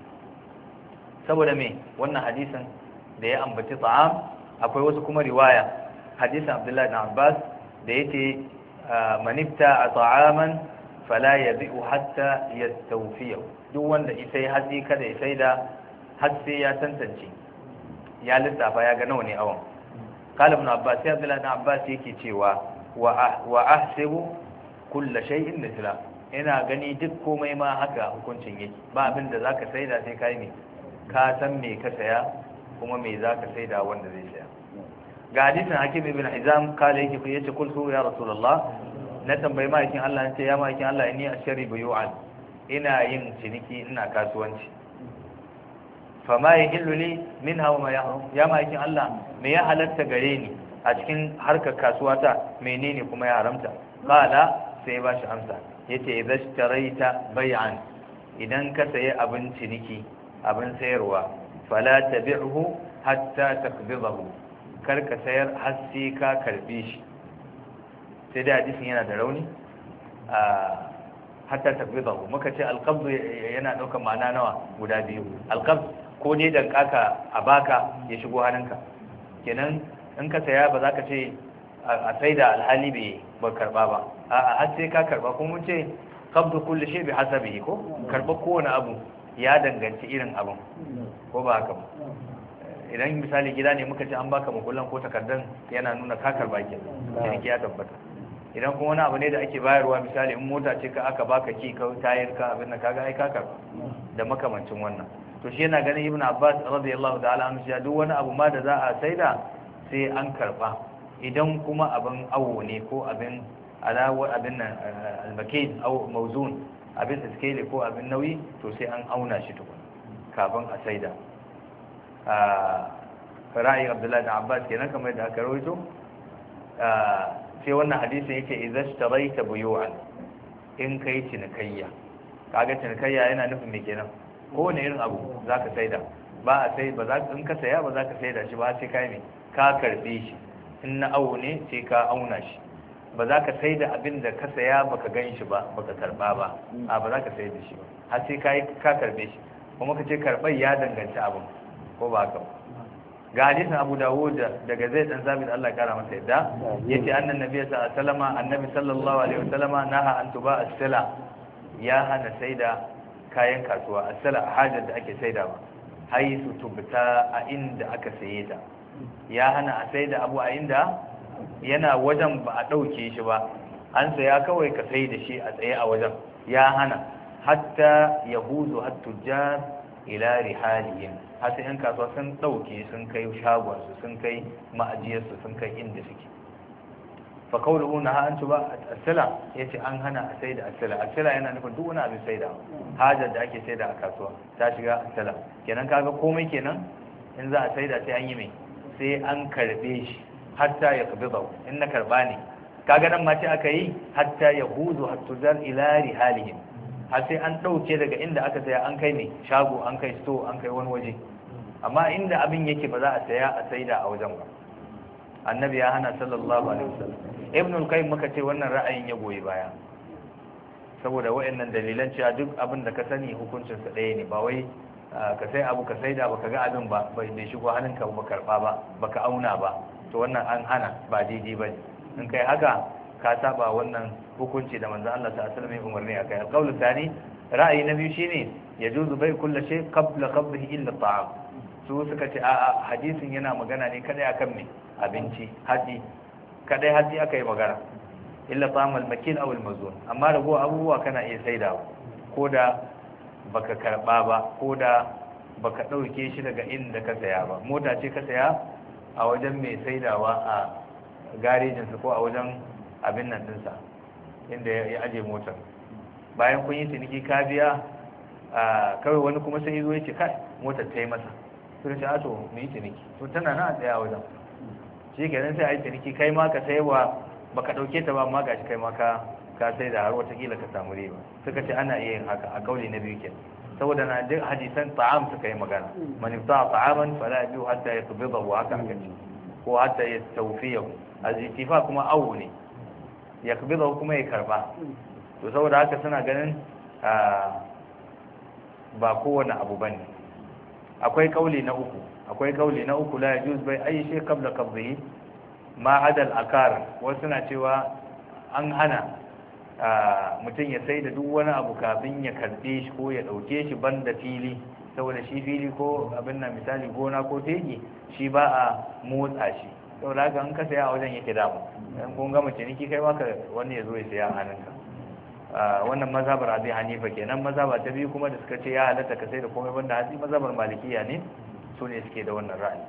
saboda me wannan hadisin da ya ambaci ta'am akwai wasu kuma riwaya hadisin Abdullah ibn Abbas da yace manifta ta'aman fala yabi'u hatta yastawfiyahu duk wanda isai hatsi kada ya saida har sai ya tantance ya lissafa ya ga nawa ne awon qala ibn Abbas ya Abdullah ibn Abbas yake cewa wa ahsibu kull shay'in mithla ina gani duk komai ma haka hukuncin yake ba abin da zaka saida sai kai ne ka san me ka saya kuma me zaka saida wanda zai saya ga hadisin Hakim ibn Hizam kala yake ku yace kullu ya Rasulullah na tambayi ma'aikin Allah ya ce ya ma'aikin Allah inni ashari buyu'an ina yin ciniki ina kasuwanci fama yahillu li minha wa ma yahrum ya ma'aikin Allah me ya halatta gare ni a cikin harkar kasuwata menene kuma ya haramta qala sai ba shi amsa yace idza ishtaraita bay'an idan ka sayi abin ciniki abin sayarwa fala tabi'hu hatta taqbidahu kar ka sayar har sai ka karbe shi sai da hadisin yana da rauni a hatta taqbidahu muka ce alqabd yana daukar ma'ana nawa guda biyu alqabd ko ne dan kaka a baka ya shigo hannunka kenan in ka saya ba za ka ce a saida alhali bai ba karba ba a'a har sai ka karba kuma mun ce qabdu kulli shay bi hasabihi ko karba kowane abu ya danganci irin abin ko ba haka ba idan misali gida ne muka ce an baka makullan ko takardan yana nuna ka karba ke ciniki ya tabbata idan kuma wani abu ne da ake bayarwa misali in mota ce ka aka baka ki ka tayar ka abin da kaga ai ka karba da makamancin wannan to shi yana ganin ibnu abbas radiyallahu ta'ala anhu ya duk wani abu ma da za a saida sai an karba idan kuma abin awo ne ko abin alawa abin nan almakin au mawzun abin scale ko abin nauyi to sai an auna shi tukun kafin a saida a ra'ayin Abdullahi da Abbas kenan kamar da aka rawaito sai wannan hadisin yake idza ishtaraita buyu'an in kai cinikayya kaga cinikayya yana nufin me kenan kowane irin abu zaka saida ba a sai ba za ka in ka saya ba za ka saida shi ba sai kai ne ka karbe shi in na awo ne sai ka auna shi ba za ka sai da abin da ka saya baka gan shi ba baka karba ba a ba za ka sai da shi ba har sai ka ka karbe shi kuma ka ce karɓar ya danganci abin ko ba haka ga hadisin Abu Dawud daga Zaid dan Zabit Allah ya kara masa yadda yace annan nabiy sallallahu alaihi wasallam annabi sallallahu alaihi wasallam naha an tuba as-sala ya hana saida kayan kasuwa as-sala hajar da ake saidawa haisu tubta a inda aka saye ta ya hana a sai da abu a inda yana wajen ba a ɗauke shi ba, an saya kawai ka sai da shi a tsaye a wajen, ya hana hatta yahuzu hattujjar ila rihalihim, har sai yan kasuwa sun ɗauke sun kai shagonsu sun kai ma'ajiyarsu sun kai inda suke. fa qawluhu naha an tuba as-sala yace an hana a saida as-sala. As-sala yana nufin duk wani abin saida, hajar da ake saida a kasuwa ta shiga as-sala. Kenan kaga komai kenan in za a saida sai an yi mai, sai an karbe shi hatta ya qabida. in na karba ne kaga nan ma ce aka yi hatta yahuzu hattuzar ila rihalihim, har sai an dauke daga inda aka saya an kai ne shago, an kai store, an kai wani waje. amma inda abin yake ba za a saya a saida a wajen ba. annabi ya hana sallallahu alaihi wasallam. ibn al-qayyim muka ce wannan ra'ayin ya goyi baya saboda wayannan dalilan cewa duk abin da ka sani hukuncin sa ɗaya ne, ba wai ka sai abu ka saida baka ga abin ba bai da shigo hannunka ba karba ba baka auna ba, to wannan an hana, ba daidai bane. in kai haka ka saba wannan hukunci da manzo Allah sallallahu alaihi wasallam ya umarni akai. al-qawl thani, ra'ayi na biyu shine yajuzu bai kullu shay qabla qabdihi illa at-ta'am. su suka ce a hadisin yana magana ne kadai akan me abinci, hatsi kadai hatsi aka yi magana, illa ta'amal makil aw al-mazun. amma rago abubuwa kana iya saidawa ko da baka karba ba, ko da baka dauke shi daga inda ka saya ba. mota ce ka saya a wajen mai saidawa a garejin sa ko a wajen abin nan dinsa inda ya aje motar, bayan kun yi ciniki ka biya kawai wani kuma sai zo ya ce kai motar ta yi masa, sai ce a to mu yi ciniki, to tana na a tsaya wajen shi kenan sai a yi ciniki, kai ma ka saiwa baka dauke ta ba, amma gashi kai ma ka ka sai da har watakila ka samu riba. suka ce ana iya yin haka a kauli na biyu kenan, saboda na duk hadisan ta'am suka yi magana, man ibta'a ta'aman fala yabi'u hatta yaqbidahu, haka aka ce, ko hatta yastawfiyahu. al-ittifa kuma awu ne, yaqbidahu kuma ya karba. to saboda haka suna ganin ba kowane abu bane. akwai kauli na uku akwai kauli na uku la yajuz bai ayi shay qabla qabdihi ma adal akar. wasu na cewa an hana mutum ya sai da duk wani abu kafin ya karbe shi ko ya dauke shi banda fili, saboda shi fili ko abin nan misali gona ko tegi shi ba a motsa shi, saboda haka an ka saya a wajen yake damu, in kun gama ciniki kai ma ka wani ya zo ya saya a hannunka. wannan mazhabar Abi Hanifa kenan. mazhaba ta biyu kuma da suka ce ya halatta ka sai da komai banda hatsi, mazhabar Malikiya ne, su ne suke da wannan ra'ayi.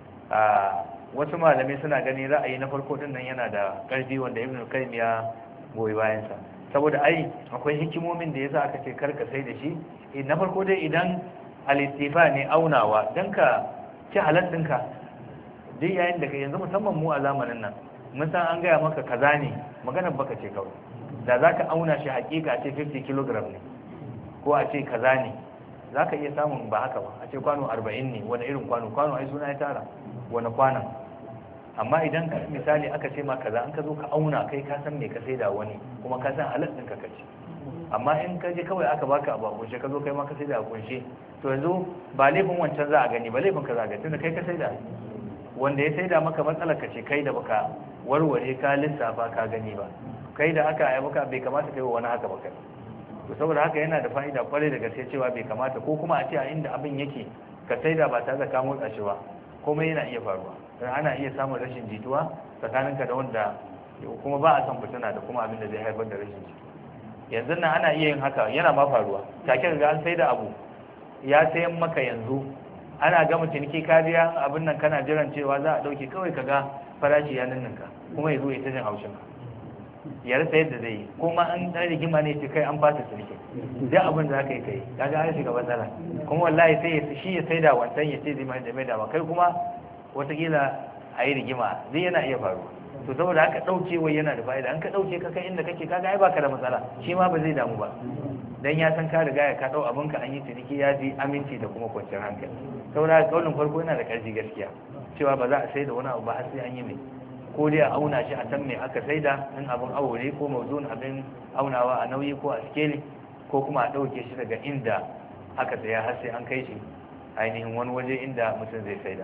wasu malamai suna gani ra'ayi na farko din nan yana da ƙarfi, wanda Ibn Qayyim ya goyi bayan sa, saboda ai akwai hikimomin da yasa aka ce karka sai da shi. na farko dai idan al-istifa ne aunawa dan ka ci halal ɗinka duk yayin da ka yanzu musamman mu a zamanin nan mun san an gaya maka kaza ne, maganar baka ce kawai, da za ka auna shi hakika ce fifty kilogram ne ko a ce kaza ne, za ka iya samun ba haka ba, a ce kwano arba'in ne, wani irin kwano kwano ai suna ya tara wani kwanan. amma idan ka misali aka ce ma kaza, an ka zo ka auna kai ka san me ka sai da wani, kuma ka san halal ɗinka ka ce. amma in ka je kawai aka baka abu a kunshe ka zo kai ma ka sai da a kunshe, to yanzu ba laifin wancan za a gani ba, laifin ka za a gani, tunda kai ka sai da wanda ya sai da maka matsalar ka ce kai da baka warware ka lissafa ka gani ba, kai da aka yi maka bai kamata kai wani haka ba kai. to saboda haka yana da fa'ida kwarai da gaske cewa bai kamata, ko kuma a ce a inda abin yake ka sai da ba tare da ka motsa shi ba, komai yana iya faruwa. don ana iya samun rashin jituwa tsakaninka da wanda kuma ba a san fitina da kuma abin da zai haifar da rashin jituwa. yanzu nan ana iya yin haka, yana ma faruwa, take ga an sai da abu ya sayan maka yanzu, ana gama ciniki ka biya abin nan kana jiran cewa za a dauke, kawai kaga farashi ya ninninka, kuma ya zo ya ta jin haushin ka, ya rasa yadda zai yi, kuma an ɗan rigima ne ce kai an fasa ciniki, duk abin da aka yi kai kaga an shiga matsala, kuma wallahi sai ya shi ya saida wancan ya ce zai mai da mai da kai kuma watakila a yi rigima, zai yana iya faruwa. to saboda haka ɗaukewa yana da fa'ida, an ka ɗauke ka kai inda kake kaga ai baka da matsala, shi ma ba zai damu ba, dan ya san ka riga ya ka ɗau abinka an yi ciniki, ya ji aminci da kuma kwanciyar hankali. saboda haka kaulin farko yana da ƙarfi gaskiya, cewa ba za a sai da wani abu ba har sai an yi mai, ko dai a auna shi a san me aka saida, in abin awo ne ko mawzun abin aunawa a nauyi ko a skeli, ko kuma a ɗauke shi daga inda aka saya har sai an kai shi ainihin wani waje inda mutum zai saida.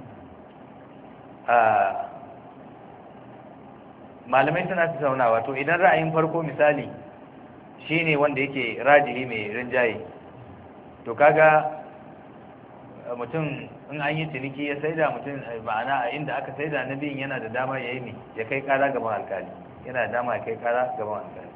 malamai suna tattaunawa, to idan ra'ayin farko misali shine wanda yake rajihi mai rinjaye, to kaga mutum in an yi ciniki ya saida mutum ma'ana a inda aka saida na biyun yana da dama ya yi ne ya kai kara gaban alkali yana da dama ya kai kara gaban alkali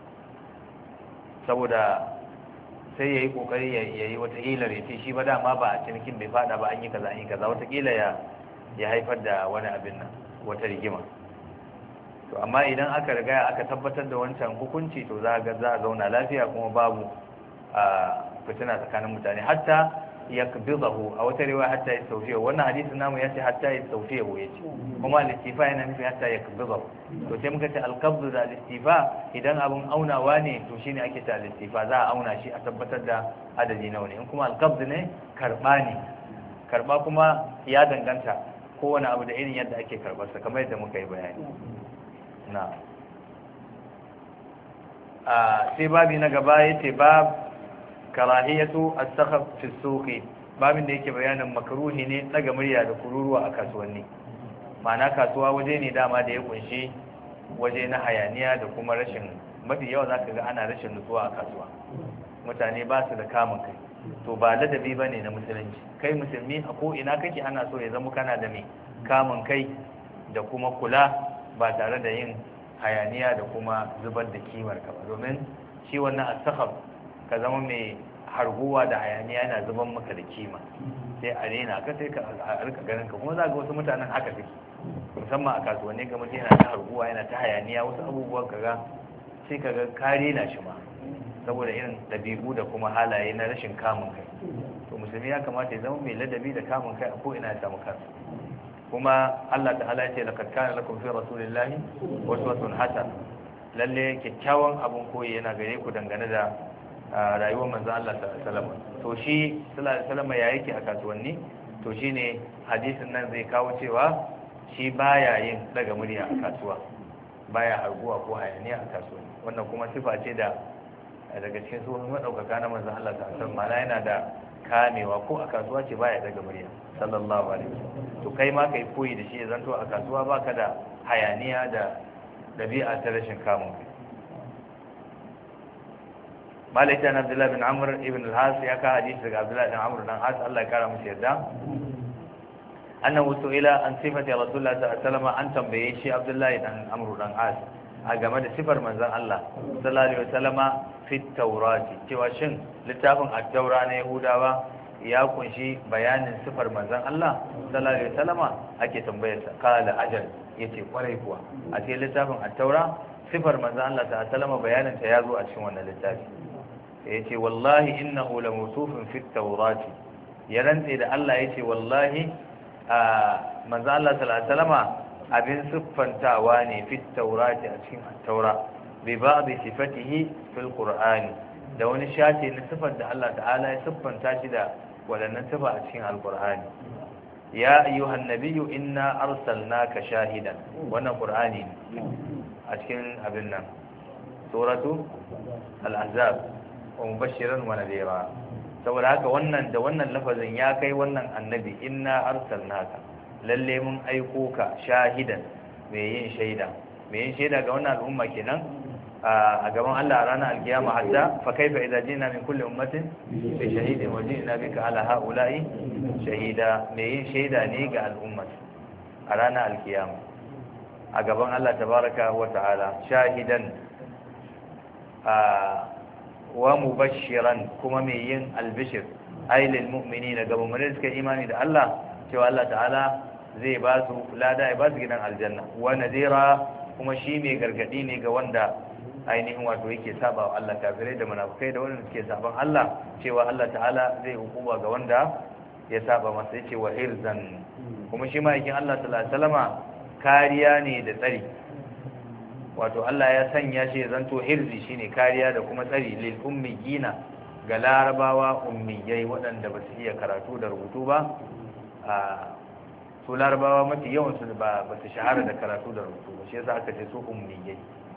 saboda sai ya yi kokari ya yi wata hilar ya ce shi ba dama ba a cinikin bai fada ba an yi kaza an yi kaza watakila ya ya haifar da wani abin nan wata rigima to amma idan aka riga aka tabbatar da wancan hukunci to za ga za a zauna lafiya kuma babu a fitina tsakanin mutane hatta yakbidahu a wata riwaya hatta yastawfiya wannan hadisin namu yace hatta yastawfiya yace kuma al-istifa yana nufi hatta yakbidahu to sai muka ce al-qabd da al-istifa idan abun aunawa ne to shine ake ta al-istifa za a auna shi a tabbatar da adadi nawa ne in kuma al-qabd ne karba ne karba kuma ya danganta kowane abu da irin yadda ake karbar sa kamar yadda muka yi bayani na a sai babi na gaba yace bab karahiyatu as-sakhab fi as-suqi babin da yake bayanin makruhi ne daga murya da kururuwa a kasuwanni ma'ana kasuwa waje ne dama da ya kunshi waje na hayaniya da kuma rashin mafi yawa zaka ga ana rashin nutsuwa a kasuwa mutane ba su da kamun kai to ba ladabi bane na musulunci kai musulmi a ko ina kake ana so ya zama kana da mai kamun kai da kuma kula ba tare da yin hayaniya da kuma zubar da kimar ka ba domin shi wannan as-sakhab ka zama mai harguwa da hayaniya yana zuban maka da kima sai a rena ka sai ka rika ganin ka kuma za ga wasu mutanen haka suke musamman a kasuwanni ga mutum yana ta harguwa yana ta hayaniya wasu abubuwan kaga sai kaga ka rena shi ma saboda irin dabi'u da kuma halaye na rashin kamun kai to musulmi ya kamata ya zama mai ladabi da kamun kai a ko ina ya samu kansa kuma Allah ta'ala ya ce laqad kana lakum fi rasulillahi uswatun hasana lalle kyakkyawan abun koyi yana gare ku dangane da a rayuwar manzo Allah sallallahu alaihi wasallam to shi sallallahu alaihi wasallam ya yake a kasuwanni to shine hadisin nan zai kawo cewa shi baya yin daga murya a kasuwa baya harguwa ko hayaniya a kasuwanni wannan kuma sifa ce da daga cikin sunan madaukaka na manzo Allah sallallahu alaihi wasallam yana da kamewa ko a kasuwa ce baya daga murya sallallahu alaihi wasallam to kai ma kai koyi da shi zanto a kasuwa baka da hayaniya da dabi'a ta rashin kamun kai مالك عن عبد الله بن عمرو ابن العاص يكا حديث عبد الله بن عمرو بن العاص الله يكرمه سيدا انه سئل عن صفه رسول الله صلى الله عليه وسلم ان تنبيه شي عبد الله بن عمرو بن العاص a game da sifar manzon Allah sallallahu alaihi wasallama fi taurati cewa shin littafin at-taura na Yahudawa ya kunshi bayanin sifar manzon Allah sallallahu alaihi wasallama ake tambayar sa kala ajal yace kwarai kuwa a cikin littafin at-taura sifar manzon Allah sallallahu alaihi wasallama bayanin ta yazo a cikin wannan littafi yace wallahi innahu lamawsufun fi at-taurati ya rantse da Allah yace wallahi manzon Allah sallallahu alaihi wasallama abin siffantawa ne fi taurati a cikin taura bi ba'd sifatihi fil qur'ani da wani shace na sifar da Allah ta'ala ya siffanta shi da wadannan sifa a cikin alqur'ani ya ayyuhan nabiyyu inna arsalnaka shahidan wannan qur'ani a cikin abin nan suratu al-ahzab wa mubashiran wa nadira saboda haka wannan da wannan lafazin ya kai wannan annabi inna arsalnaka lalle mun aiko ka shahidan mai yin shaida mai yin shaida ga wannan al'umma kenan a gaban Allah a ranar alkiyama hatta fa kaifa idza jina min kulli ummatin bi shahidin wa jina bika ala haula'i shahida mai yin shaida ne ga al'umma a ranar alkiyama a gaban Allah tabaraka wa ta'ala shahidan wa mubashiran kuma mai yin albishir ay lil mu'minina ga mu'minin suka imani da Allah cewa Allah ta'ala zai ba su lada ya ba su gidan aljanna wa nadira kuma shi mai gargadi ne ga wanda ainihin wato yake saba wa Allah kafirai da munafikai da wanda suke saban Allah cewa Allah ta'ala zai hukuma ga wanda ya saba masa yace wa hirzan kuma shi ma yakin Allah sallallahu alaihi wasallama kariya ne da tsari wato Allah ya sanya shi zanto hirzi shine kariya da kuma tsari lil ummiyina ga larabawa ummiyai waɗanda ba su iya karatu da rubutu ba a su larabawa mafi yawansu ba ba su shahara da karatu da rubutu ba shi yasa aka ce su ummiyai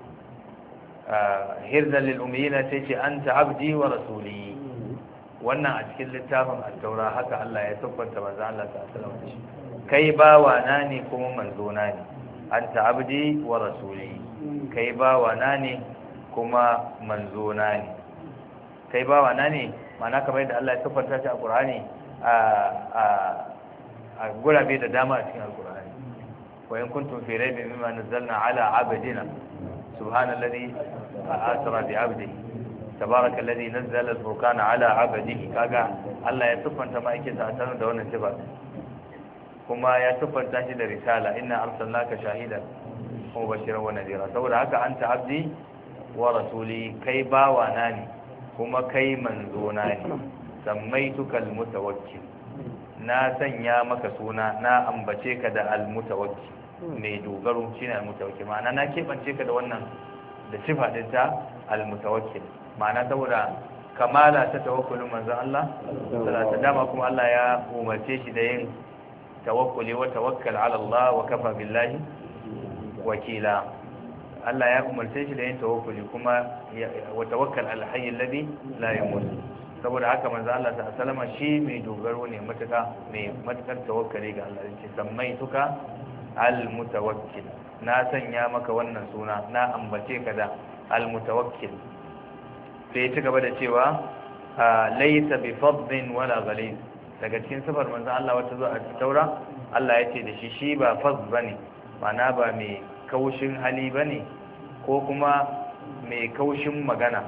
hirzan lil ummiyina sai ce anta abdi wa rasuli wannan a cikin littafin at-taura haka Allah ya tabbata manzo Allah sallallahu alaihi wasallam kai bawa na ne kuma manzo na ne anta abdi wa rasuli kai bawa na ne kuma manzo na ne kai bawa na ne ma'ana kamar yadda Allah ya tabbata shi a Qur'ani a gurabe da dama a cikin alkur'ani wa in kuntum fi raybin mimma nazzalna ala abdina subhanallazi asra bi abdihi tabarakallazi nazzala al-furqana ala abdihi kaga Allah ya siffanta ma'aikinsa a sanar da wannan sifa kuma ya siffanta shi da risala inna arsalnaka shahidan wa bashiran wa nadira saboda haka anta abdi wa rasuli kai bawa na ne kuma kai manzo na ne sammaituka almutawakkil na sanya maka suna na ambace ka da almutawakkil mai dogaro shine almutawakkil ma'ana na kebance ka da wannan da sifa din ta almutawakkil ma'ana saboda kamala ta tawakkulin manzon Allah sallallahu alaihi wasallam kuma Allah ya umarce shi da yin tawakkuli wa tawakkal ala Allah wa kafa billahi wakila Allah ya umarce shi da yin tawakkuli kuma wa tawakkal ala hayy alladhi la yamut saboda haka manzo Allah ta sallama shi mai dogaro ne matuka mai matukar tawakkali ga Allah yace sammaituka al mutawakkil na sanya maka wannan suna na ambace ka da al mutawakkil sai ya ci gaba da cewa laysa bi fadhin wala ghalid daga cikin sifar manzo Allah wata zuwa a taura Allah ya ce da shi shi ba fadh bane mana ba mai kaushin hali bane ko kuma mai kaushin magana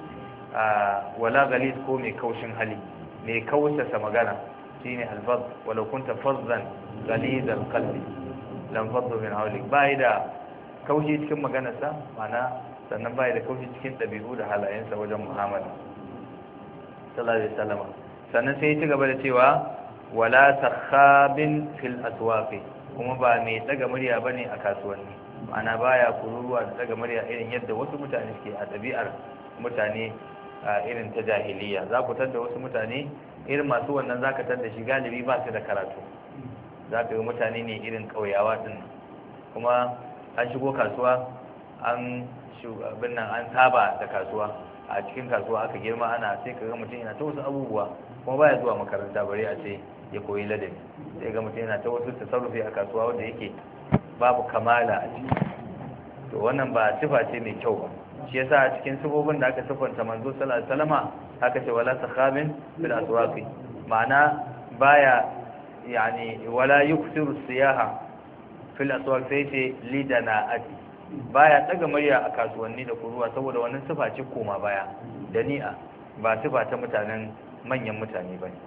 wala ghalid ko mai kaushin hali mai kausasa magana shine al-fadh walau kunta fadhan ghalid al-qalbi lam fadhu min hawlik bai da kaushi cikin maganarsa mana sannan bai da kaushi cikin dabi'u da halayensa wajen mu'amala sallallahu alaihi wasallam sannan sai ya ci gaba da cewa wala takhabin fil aswaqi kuma ba mai daga murya bane a kasuwanni ana baya kururuwa da daga murya irin yadda wasu mutane suke a dabi'ar mutane irin ta jahiliya za ku tada wasu mutane irin masu wannan zaka tada shi galibi ba su da karatu zaka yi mutane ne irin kauyawa din kuma an shigo kasuwa an abin nan an saba da kasuwa a cikin kasuwa aka girma ana sai ka ga mutum yana ta wasu abubuwa kuma baya zuwa makaranta bare a ce ya koyi ladabi sai ga mutum yana ta wasu tasarrufi a kasuwa wanda yake babu kamala a ciki to wannan ba sifa ce mai kyau ba shi yasa a cikin sifofin da aka sifanta manzo sallallahu alaihi wasallama aka ce wala takhabin bil aswaqi ma'ana baya yani wala yuksiru siyaha fil aswaq sai ce lidana'ati baya daga murya a kasuwanni da kuruwa saboda wannan sifa ce koma baya dani'a ba sifa ta mutanen manyan mutane bane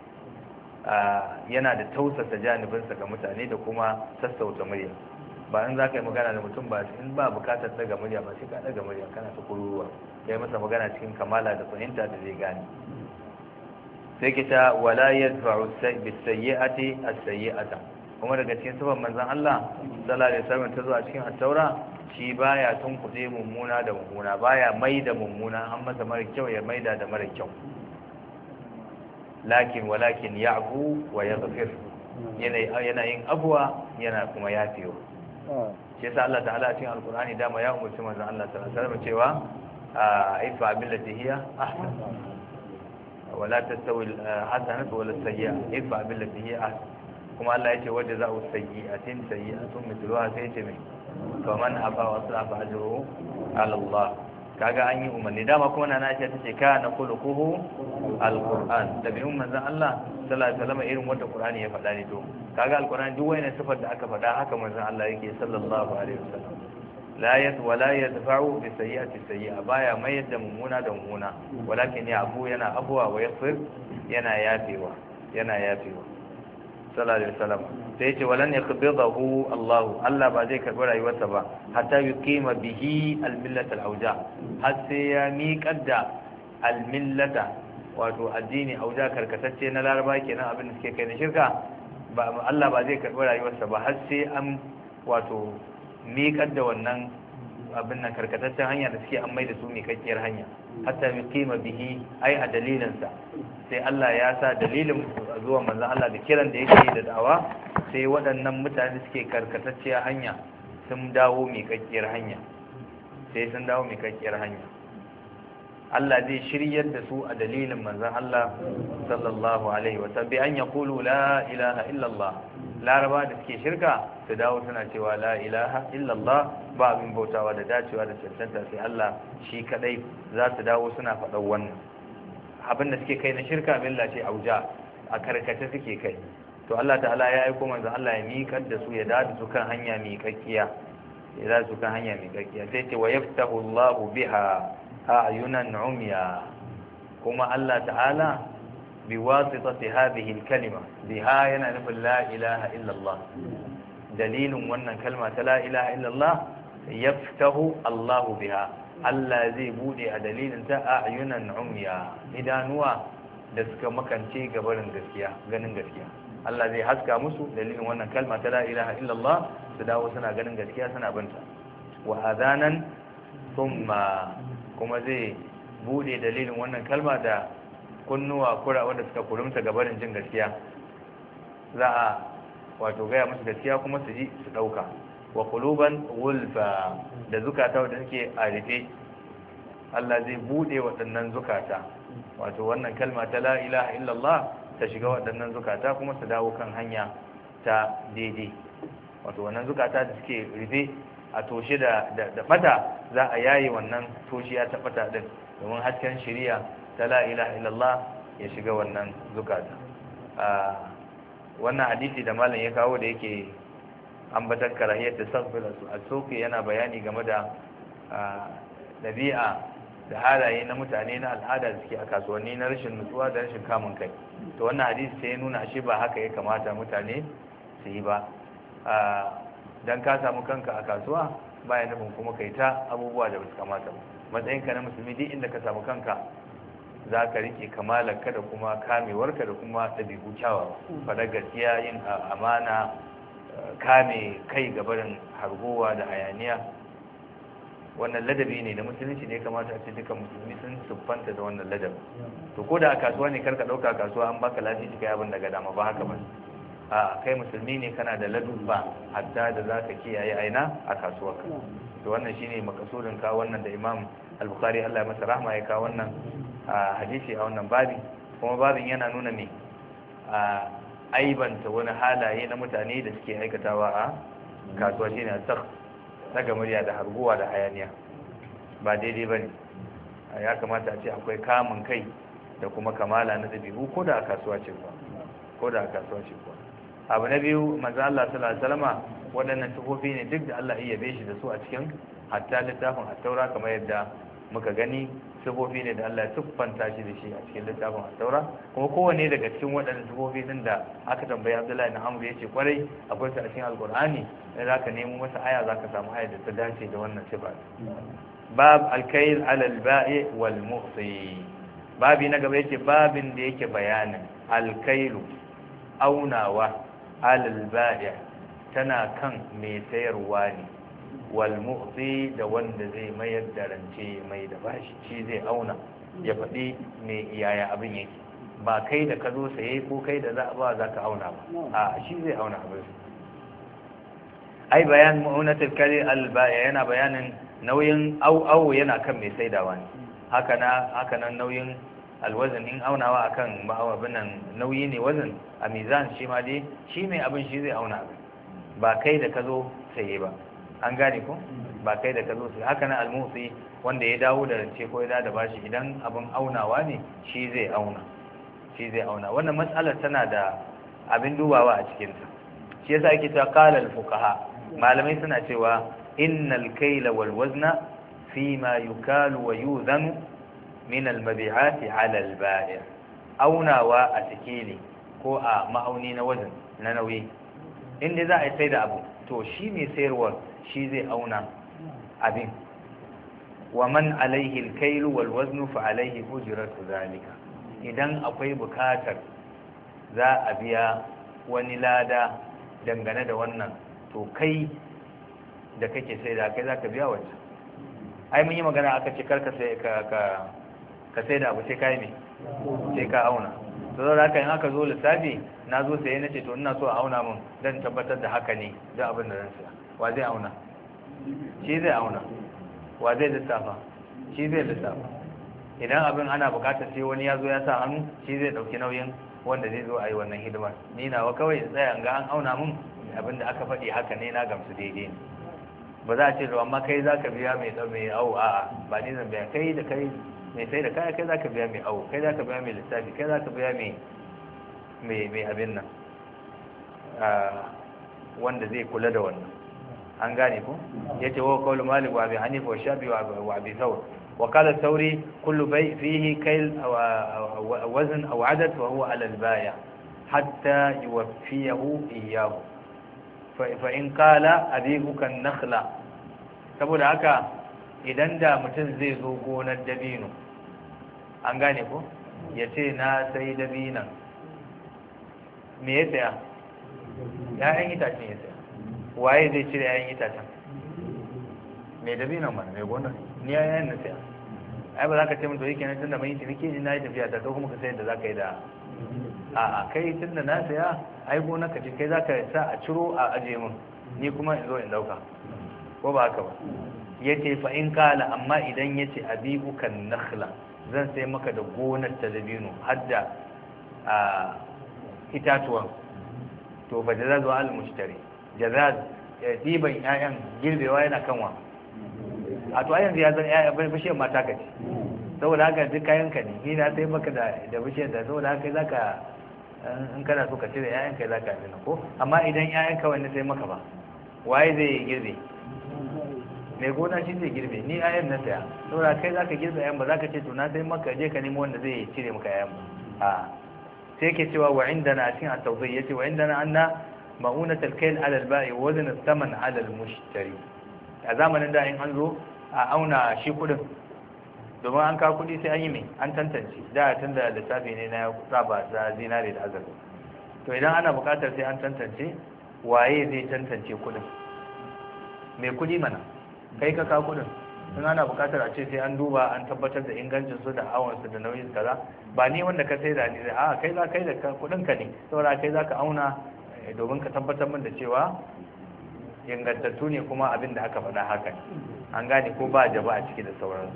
yana da tausasa janibinsa ga mutane da kuma sassauta murya ba in za ka yi magana da mutum ba in ba bukatar daga murya ba sai ka daga murya kana ta kururuwa ya yi masa magana cikin kamala da fahimta da zai gane sai kita wala yadfa'u bis-sayyi'ati as-sayyi'ata kuma daga cikin sifar manzon Allah sallallahu alaihi wasallam ta zo a cikin at-taura shi baya tunkuɗe mummuna da mummuna baya maida mummuna an masa mara kyau ya maida da mara kyau lakin walakin ya'fu wa yaghfir yana yana yin afwa yana kuma yafewa shi yasa Allah ta'ala a cikin alqur'ani dama ya umarci manzon Allah sallallahu alaihi wasallam cewa aifa billati hiya ahsan wala tastawi hasanatu wala sayyi'a aifa billati hiya ahsan kuma Allah yace wajza za'u sayyi'atin sayyi'atun mithluha sai yace mai faman afa wa aslaha ajruhu ala Allah kaga an yi umarni dama kuma na Aisha tace kana khuluquhu alquran tabi'un manzon Allah sallallahu alaihi wasallam irin wanda Qur'ani ya faɗa ne to kaga alquran duk wani sifar da aka faɗa haka manzon Allah yake sallallahu alaihi wasallam la yat wala yadfa'u bi sayyi'ati sayyi'a baya mai da mummuna da mummuna walakin ya afu yana afwa wa yaghfir yana yafewa yana yafewa sallallahu alaihi wasallam sai ce walan yaqbidahu Allah Allah ba zai karbi rayuwarsa ba hatta yuqima bihi al-millata al-awja har sai ya miƙar da al-millata wato addini auja karkatacce na laraba kenan abin da suke kai na shirka ba Allah ba zai karbi rayuwarsa ba har sai an wato miƙar da wannan abin nan karkataccen hanya da suke an mai da su miƙaƙƙiyar hanya hatta yuqima bihi ai a dalilinsa sai Allah ya sa dalilin zuwa manzon Allah da kiran da yake da da'awa sai waɗannan mutane suke karkatacciyar hanya sun dawo miƙaƙƙiyar hanya sai sun dawo miƙaƙƙiyar hanya Allah zai shiryar da su a dalilin manzon Allah sallallahu alaihi wa sallam bi an yaqulu la ilaha illa Allah laraba da suke shirka su dawo suna cewa la ilaha illa Allah ba abin bautawa da dacewa da cancanta sai Allah shi kadai za su dawo suna faɗan wannan abin da suke kai na shirka billa ce auja a karkace suke kai to Allah ta'ala ya aiko manzon Allah ya miƙar da su ya dada su kan hanya miƙaƙiya ya dada su kan hanya miƙaƙiya sai ce wa yaftahu Allahu biha a'yunan umya kuma Allah ta'ala biwasitati hadhihi al-kalima biha yana nufin la ilaha illa Allah dalilin wannan kalma ta la ilaha illa Allah yaftahu Allahu biha Allah zai bude a dalilin ta a'yunan umya idanuwa da suka makance gabarin gaskiya ganin gaskiya Allah zai haska musu dalilin wannan kalma ta la ilaha illallah su dawo suna ganin gaskiya suna binta wa adanan thumma kuma zai bude dalilin wannan kalma da kunnuwa kura wanda suka kurumta gabarin jin gaskiya za a wato gaya musu gaskiya kuma su ji su dauka wa quluban wulfa da zukata wanda suke a rufe Allah zai bude waɗannan zukata wato wannan kalma ta la ilaha illallah ta shiga waɗannan zukata kuma su dawo kan hanya ta daidai wato wannan zukata da suke rufe a toshe da da bata za a yaye wannan toshiya ta bata din domin hasken shari'a ta la ilaha illallah ya shiga wannan zukata a wannan hadisi da malam ya kawo da yake ambatan karahiyar da sabbil al-suqi yana bayani game da dabi'a da halaye na mutane na al'ada da suke a kasuwanni na rashin nutsuwa da rashin kamun kai to wannan hadisi sai ya nuna shi ba haka ya kamata mutane su yi ba dan ka samu kanka a kasuwa baya nufin kuma kai ta abubuwa da basu kamata ba matsayinka na musulmi duk inda ka samu kanka za ka rike kamalarka da kuma kamewarka da kuma ɗabi'u kyawawa faɗa gaskiya yin amana kame kai gabarin hargowa da hayaniya wannan ladabi ne da musulunci ne kamata a ce duka musulmi sun siffanta da wannan ladabi to ko da a kasuwa ne karka dauka kasuwa an baka lafiya kai abin daga dama ba haka ba a kai musulmi ne kana da ladubba hatta da zaka kiyaye aina a kasuwa ka to wannan shine makasudin ka wannan da Imam Al-Bukhari Allah ya masa rahma ya ka wannan hadisi a wannan babi kuma babin yana nuna me a aibanta wani halaye na mutane da suke aikatawa a kasuwa shine al-sakh daga murya da harguwa da hayaniya ba daidai ba ne ya kamata a ce akwai kamun kai da kuma kamala na ɗabi'u ko da a kasuwa ce kuwa ko da a kasuwa ce kuwa abu na biyu manzo Allah sallallahu alaihi wasallam waɗannan tufofi ne duk da Allah iya yabe shi da su a cikin hatta littafin at-taura kamar yadda muka gani tufofi ne da Allah ya tuffanta shi da shi a cikin littafin at-taura kuma kowanne daga cikin waɗannan tufofi din da aka tambayi Abdullahi ibn Amr yace kwarai akwai su a cikin Al-Qur'ani sai zaka nemo masa aya zaka samu aya da ta dace da wannan sifa bab al-kayl ala al-ba'i wal mu'ti babi na gaba yake babin da yake bayanin al-kaylu aunawa ala al-ba'i tana kan mai sayarwa ne wal mu'ti da wanda zai mayar da rance mai da bashi shi zai auna ya faɗi mai iyaya abin yake ba kai da ka zo saye ko kai da za a ba za ka auna ba a shi zai auna abin ai bayan mu'unatul kali al-ba'i yana bayanin nauyin au au yana kan mai saidawa ne haka na haka nan nauyin alwazin in aunawa akan ma'awabin nan nauyi ne wazin a mizan shi ma dai shi mai abin shi zai auna abin ba kai da ka zo saye ba an gane ku ba kai da ka zo saye haka nan almusi wanda ya dawo da rance ko ya da bashi idan abin aunawa ne shi zai auna shi zai auna wannan matsalar tana da abin dubawa a cikinta shi yasa ake cewa qala al-fuqaha malamai suna cewa innal kayla wal wazna fima yukalu wa yuzanu min al-mabi'ati 'ala al-ba'i' aunawa a sikeli ko a ma'auni na wazn na nauyi inda za a sai da abu to shi ne sayarwa shi zai auna abin wa man alaihi al-kayl wal wazn fa alaihi ujratu zalika idan akwai bukatar za a biya wani lada dangane da wannan to kai da kake sai da kai zaka biya wancan ai mun yi magana aka ce karka sai ka ka ka sai da abu sai kai me sai ka auna to da haka in aka zo lissafi na zo sai nace to ina so a auna mun dan tabbatar da haka ne da abin da zan saya wa zai auna shi zai auna wa zai lissafa shi zai lissafa idan abin ana bukatar sai wani ya zo ya sa hannu shi zai dauki nauyin wanda zai zo a yi wannan hidimar ni nawa kawai tsaya ga an auna mun abin da aka faɗi haka ne na gamsu daidai ne ba za a ce amma kai za ka biya mai ɗau mai au a'a ba ni zan biya kai da kai mai sai da kaya kai za ka biya mai au kai za ka biya mai lissafi kai za ka biya mai mai mai abin nan wanda zai kula da wannan an gane ko yace wa qawlu malik wa abi hanifa wa shafi wa abi thawr wa qala thawri kullu bay fihi kayl aw wazn aw adad wa huwa ala al-bay' hatta yuwaffiyahu iyyahu fa in qala abibuka an-nakhla saboda haka idan da mutum zai zo gonar dabino an gane ko yace na sai dabinan me ya saya ya'yan itacen ya saya waye zai cire ya'yan itacen mai dabinan mana mai gonar ni ya'yan na saya ai ba za ka ce mun to yake nan tunda mai ciniki ni na yi tafiya ta to kuma ka sayar da za ka yi da a a kai tunda na saya ai gonar ka ce kai za ka sa a ciro a aje min ni kuma in zo in dauka ko ba haka ba yace fa in kala amma idan yace abibukan nakhla zan sai maka da gonar ta dabino hadda a itatuwan to fa jazazu al mushtari jazaz diban ƴaƴan girbewa yana kanwa a to yanzu ya zan ƴaƴan bishiyar mata kace saboda haka duk kayan ka ne ni na sai maka da da bishiyar da saboda haka zaka in kana so ka cire ƴaƴan kai zaka yi ko amma idan ƴaƴan ka wanda sai maka ba waye zai girbe mai gona shi zai girbe ni ƴaƴan na saya saboda kai zaka girbe ƴaƴan ba zaka ce to na sai maka je ka nemo wanda zai cire maka ƴaƴan a sai ke cewa wa indana a cikin at-tawdih yace wa indana anna ma'unat al-kayl ala al-ba'i wa wazn al-thaman ala al-mushtari a zamanin da in an zo a auna shi kudin domin an ka kudi sai an yi mai an tantance da tunda lissafi ne na saba da zinare da azurfa to idan ana bukatar sai an tantance waye zai tantance kudin mai kudi mana kai ka ka kudin in ana bukatar a ce sai an duba an tabbatar da ingancin su da awon su da nauyin kaza ba ni wanda ka sai da ni a kai za kai da kudin ka ne saboda kai za ka auna domin ka tabbatar min da cewa ingantattu ne kuma abin da aka faɗa haka an gane ko ba jaba a ciki da sauransu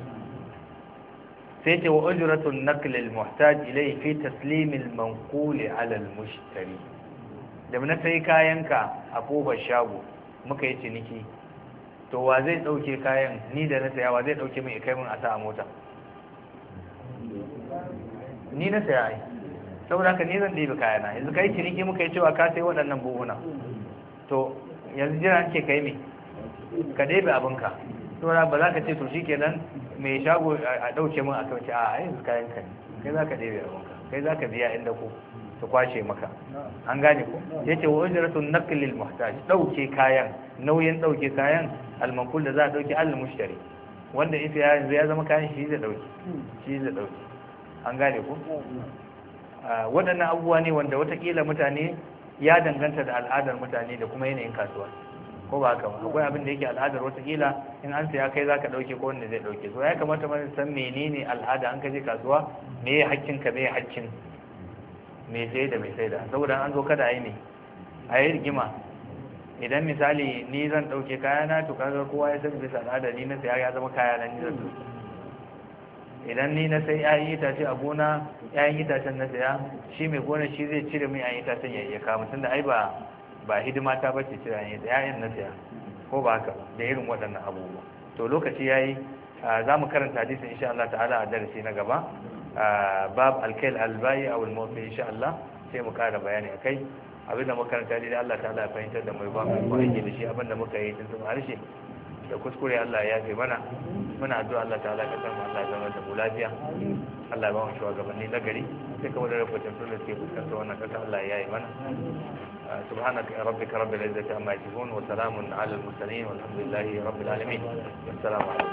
sai ce wa ujratun naql al muhtaj ilay fi taslim al manqul ala al mushtari da mun sai kayanka a kofar shago muka yi ciniki to wa zai dauke kayan ni da na saya wa zai dauke min kai min a sa a mota ni na saya ai saboda haka ni zan ɗebe kayana yanzu kai ciniki muka yi cewa ka sai waɗannan buhuna to yanzu jira ce kai me ka ɗebe abinka saboda ba za ka ce to shikenan mai shago a ɗauke min a kauce a yanzu kayan ka ne kai za ka ɗebe abinka kai za ka biya inda ku su kwashe maka an gane ko yace wa ujratun naqlil muhtaj dauke kayan nauyin dauke kayan almanqul da za a dauke al mushtari wanda ita yanzu ya zama kayan shi zai dauke shi zai dauke an gane ko waɗannan abubuwa ne wanda watakila mutane ya danganta da al'adar mutane da kuma yanayin kasuwa ko ba haka ba akwai abin da yake al'adar watakila in an saya kai zaka dauke ko wanda zai dauke so ya kamata mun san menene al'ada an kaje kasuwa me ya hakkin ka me ya hakkin me sai da me sai da saboda an zo kada ai ne ayi rigima idan misali ni zan dauke kayana to kaga kowa ya san bisa al'ada ni na saya ya zama kayana ni zan dauke idan ni na sai yayin itace a gona yayin itacen na saya shi mai gona shi zai cire min yayin itacen ya iya kama tunda ai ba ba hidima ta bace cire yayin na saya ko ba haka da irin waɗannan abubuwa to lokaci yayi za mu karanta hadisin insha Allah ta'ala a darasi na gaba bab al-kail al-bai aw al-mawfi insha Allah sai mu kara bayani akai abinda muka karanta dai Allah ta'ala ya fahimtar da mu ba mu aiki da shi abinda muka yi tun harshe da kuskure Allah ya yafe mana muna addu'a Allah ta'ala ka samu Allah ya zama da mu lafiya Allah ya ba mu shugabanni na gari sai kuma da rubutun da ke fuskantar wannan kasa Allah ya yi mana subhanaka rabbika rabbil izzati amma yasifun wa salamun ala al mursalin walhamdulillahi rabbil alamin assalamu alaikum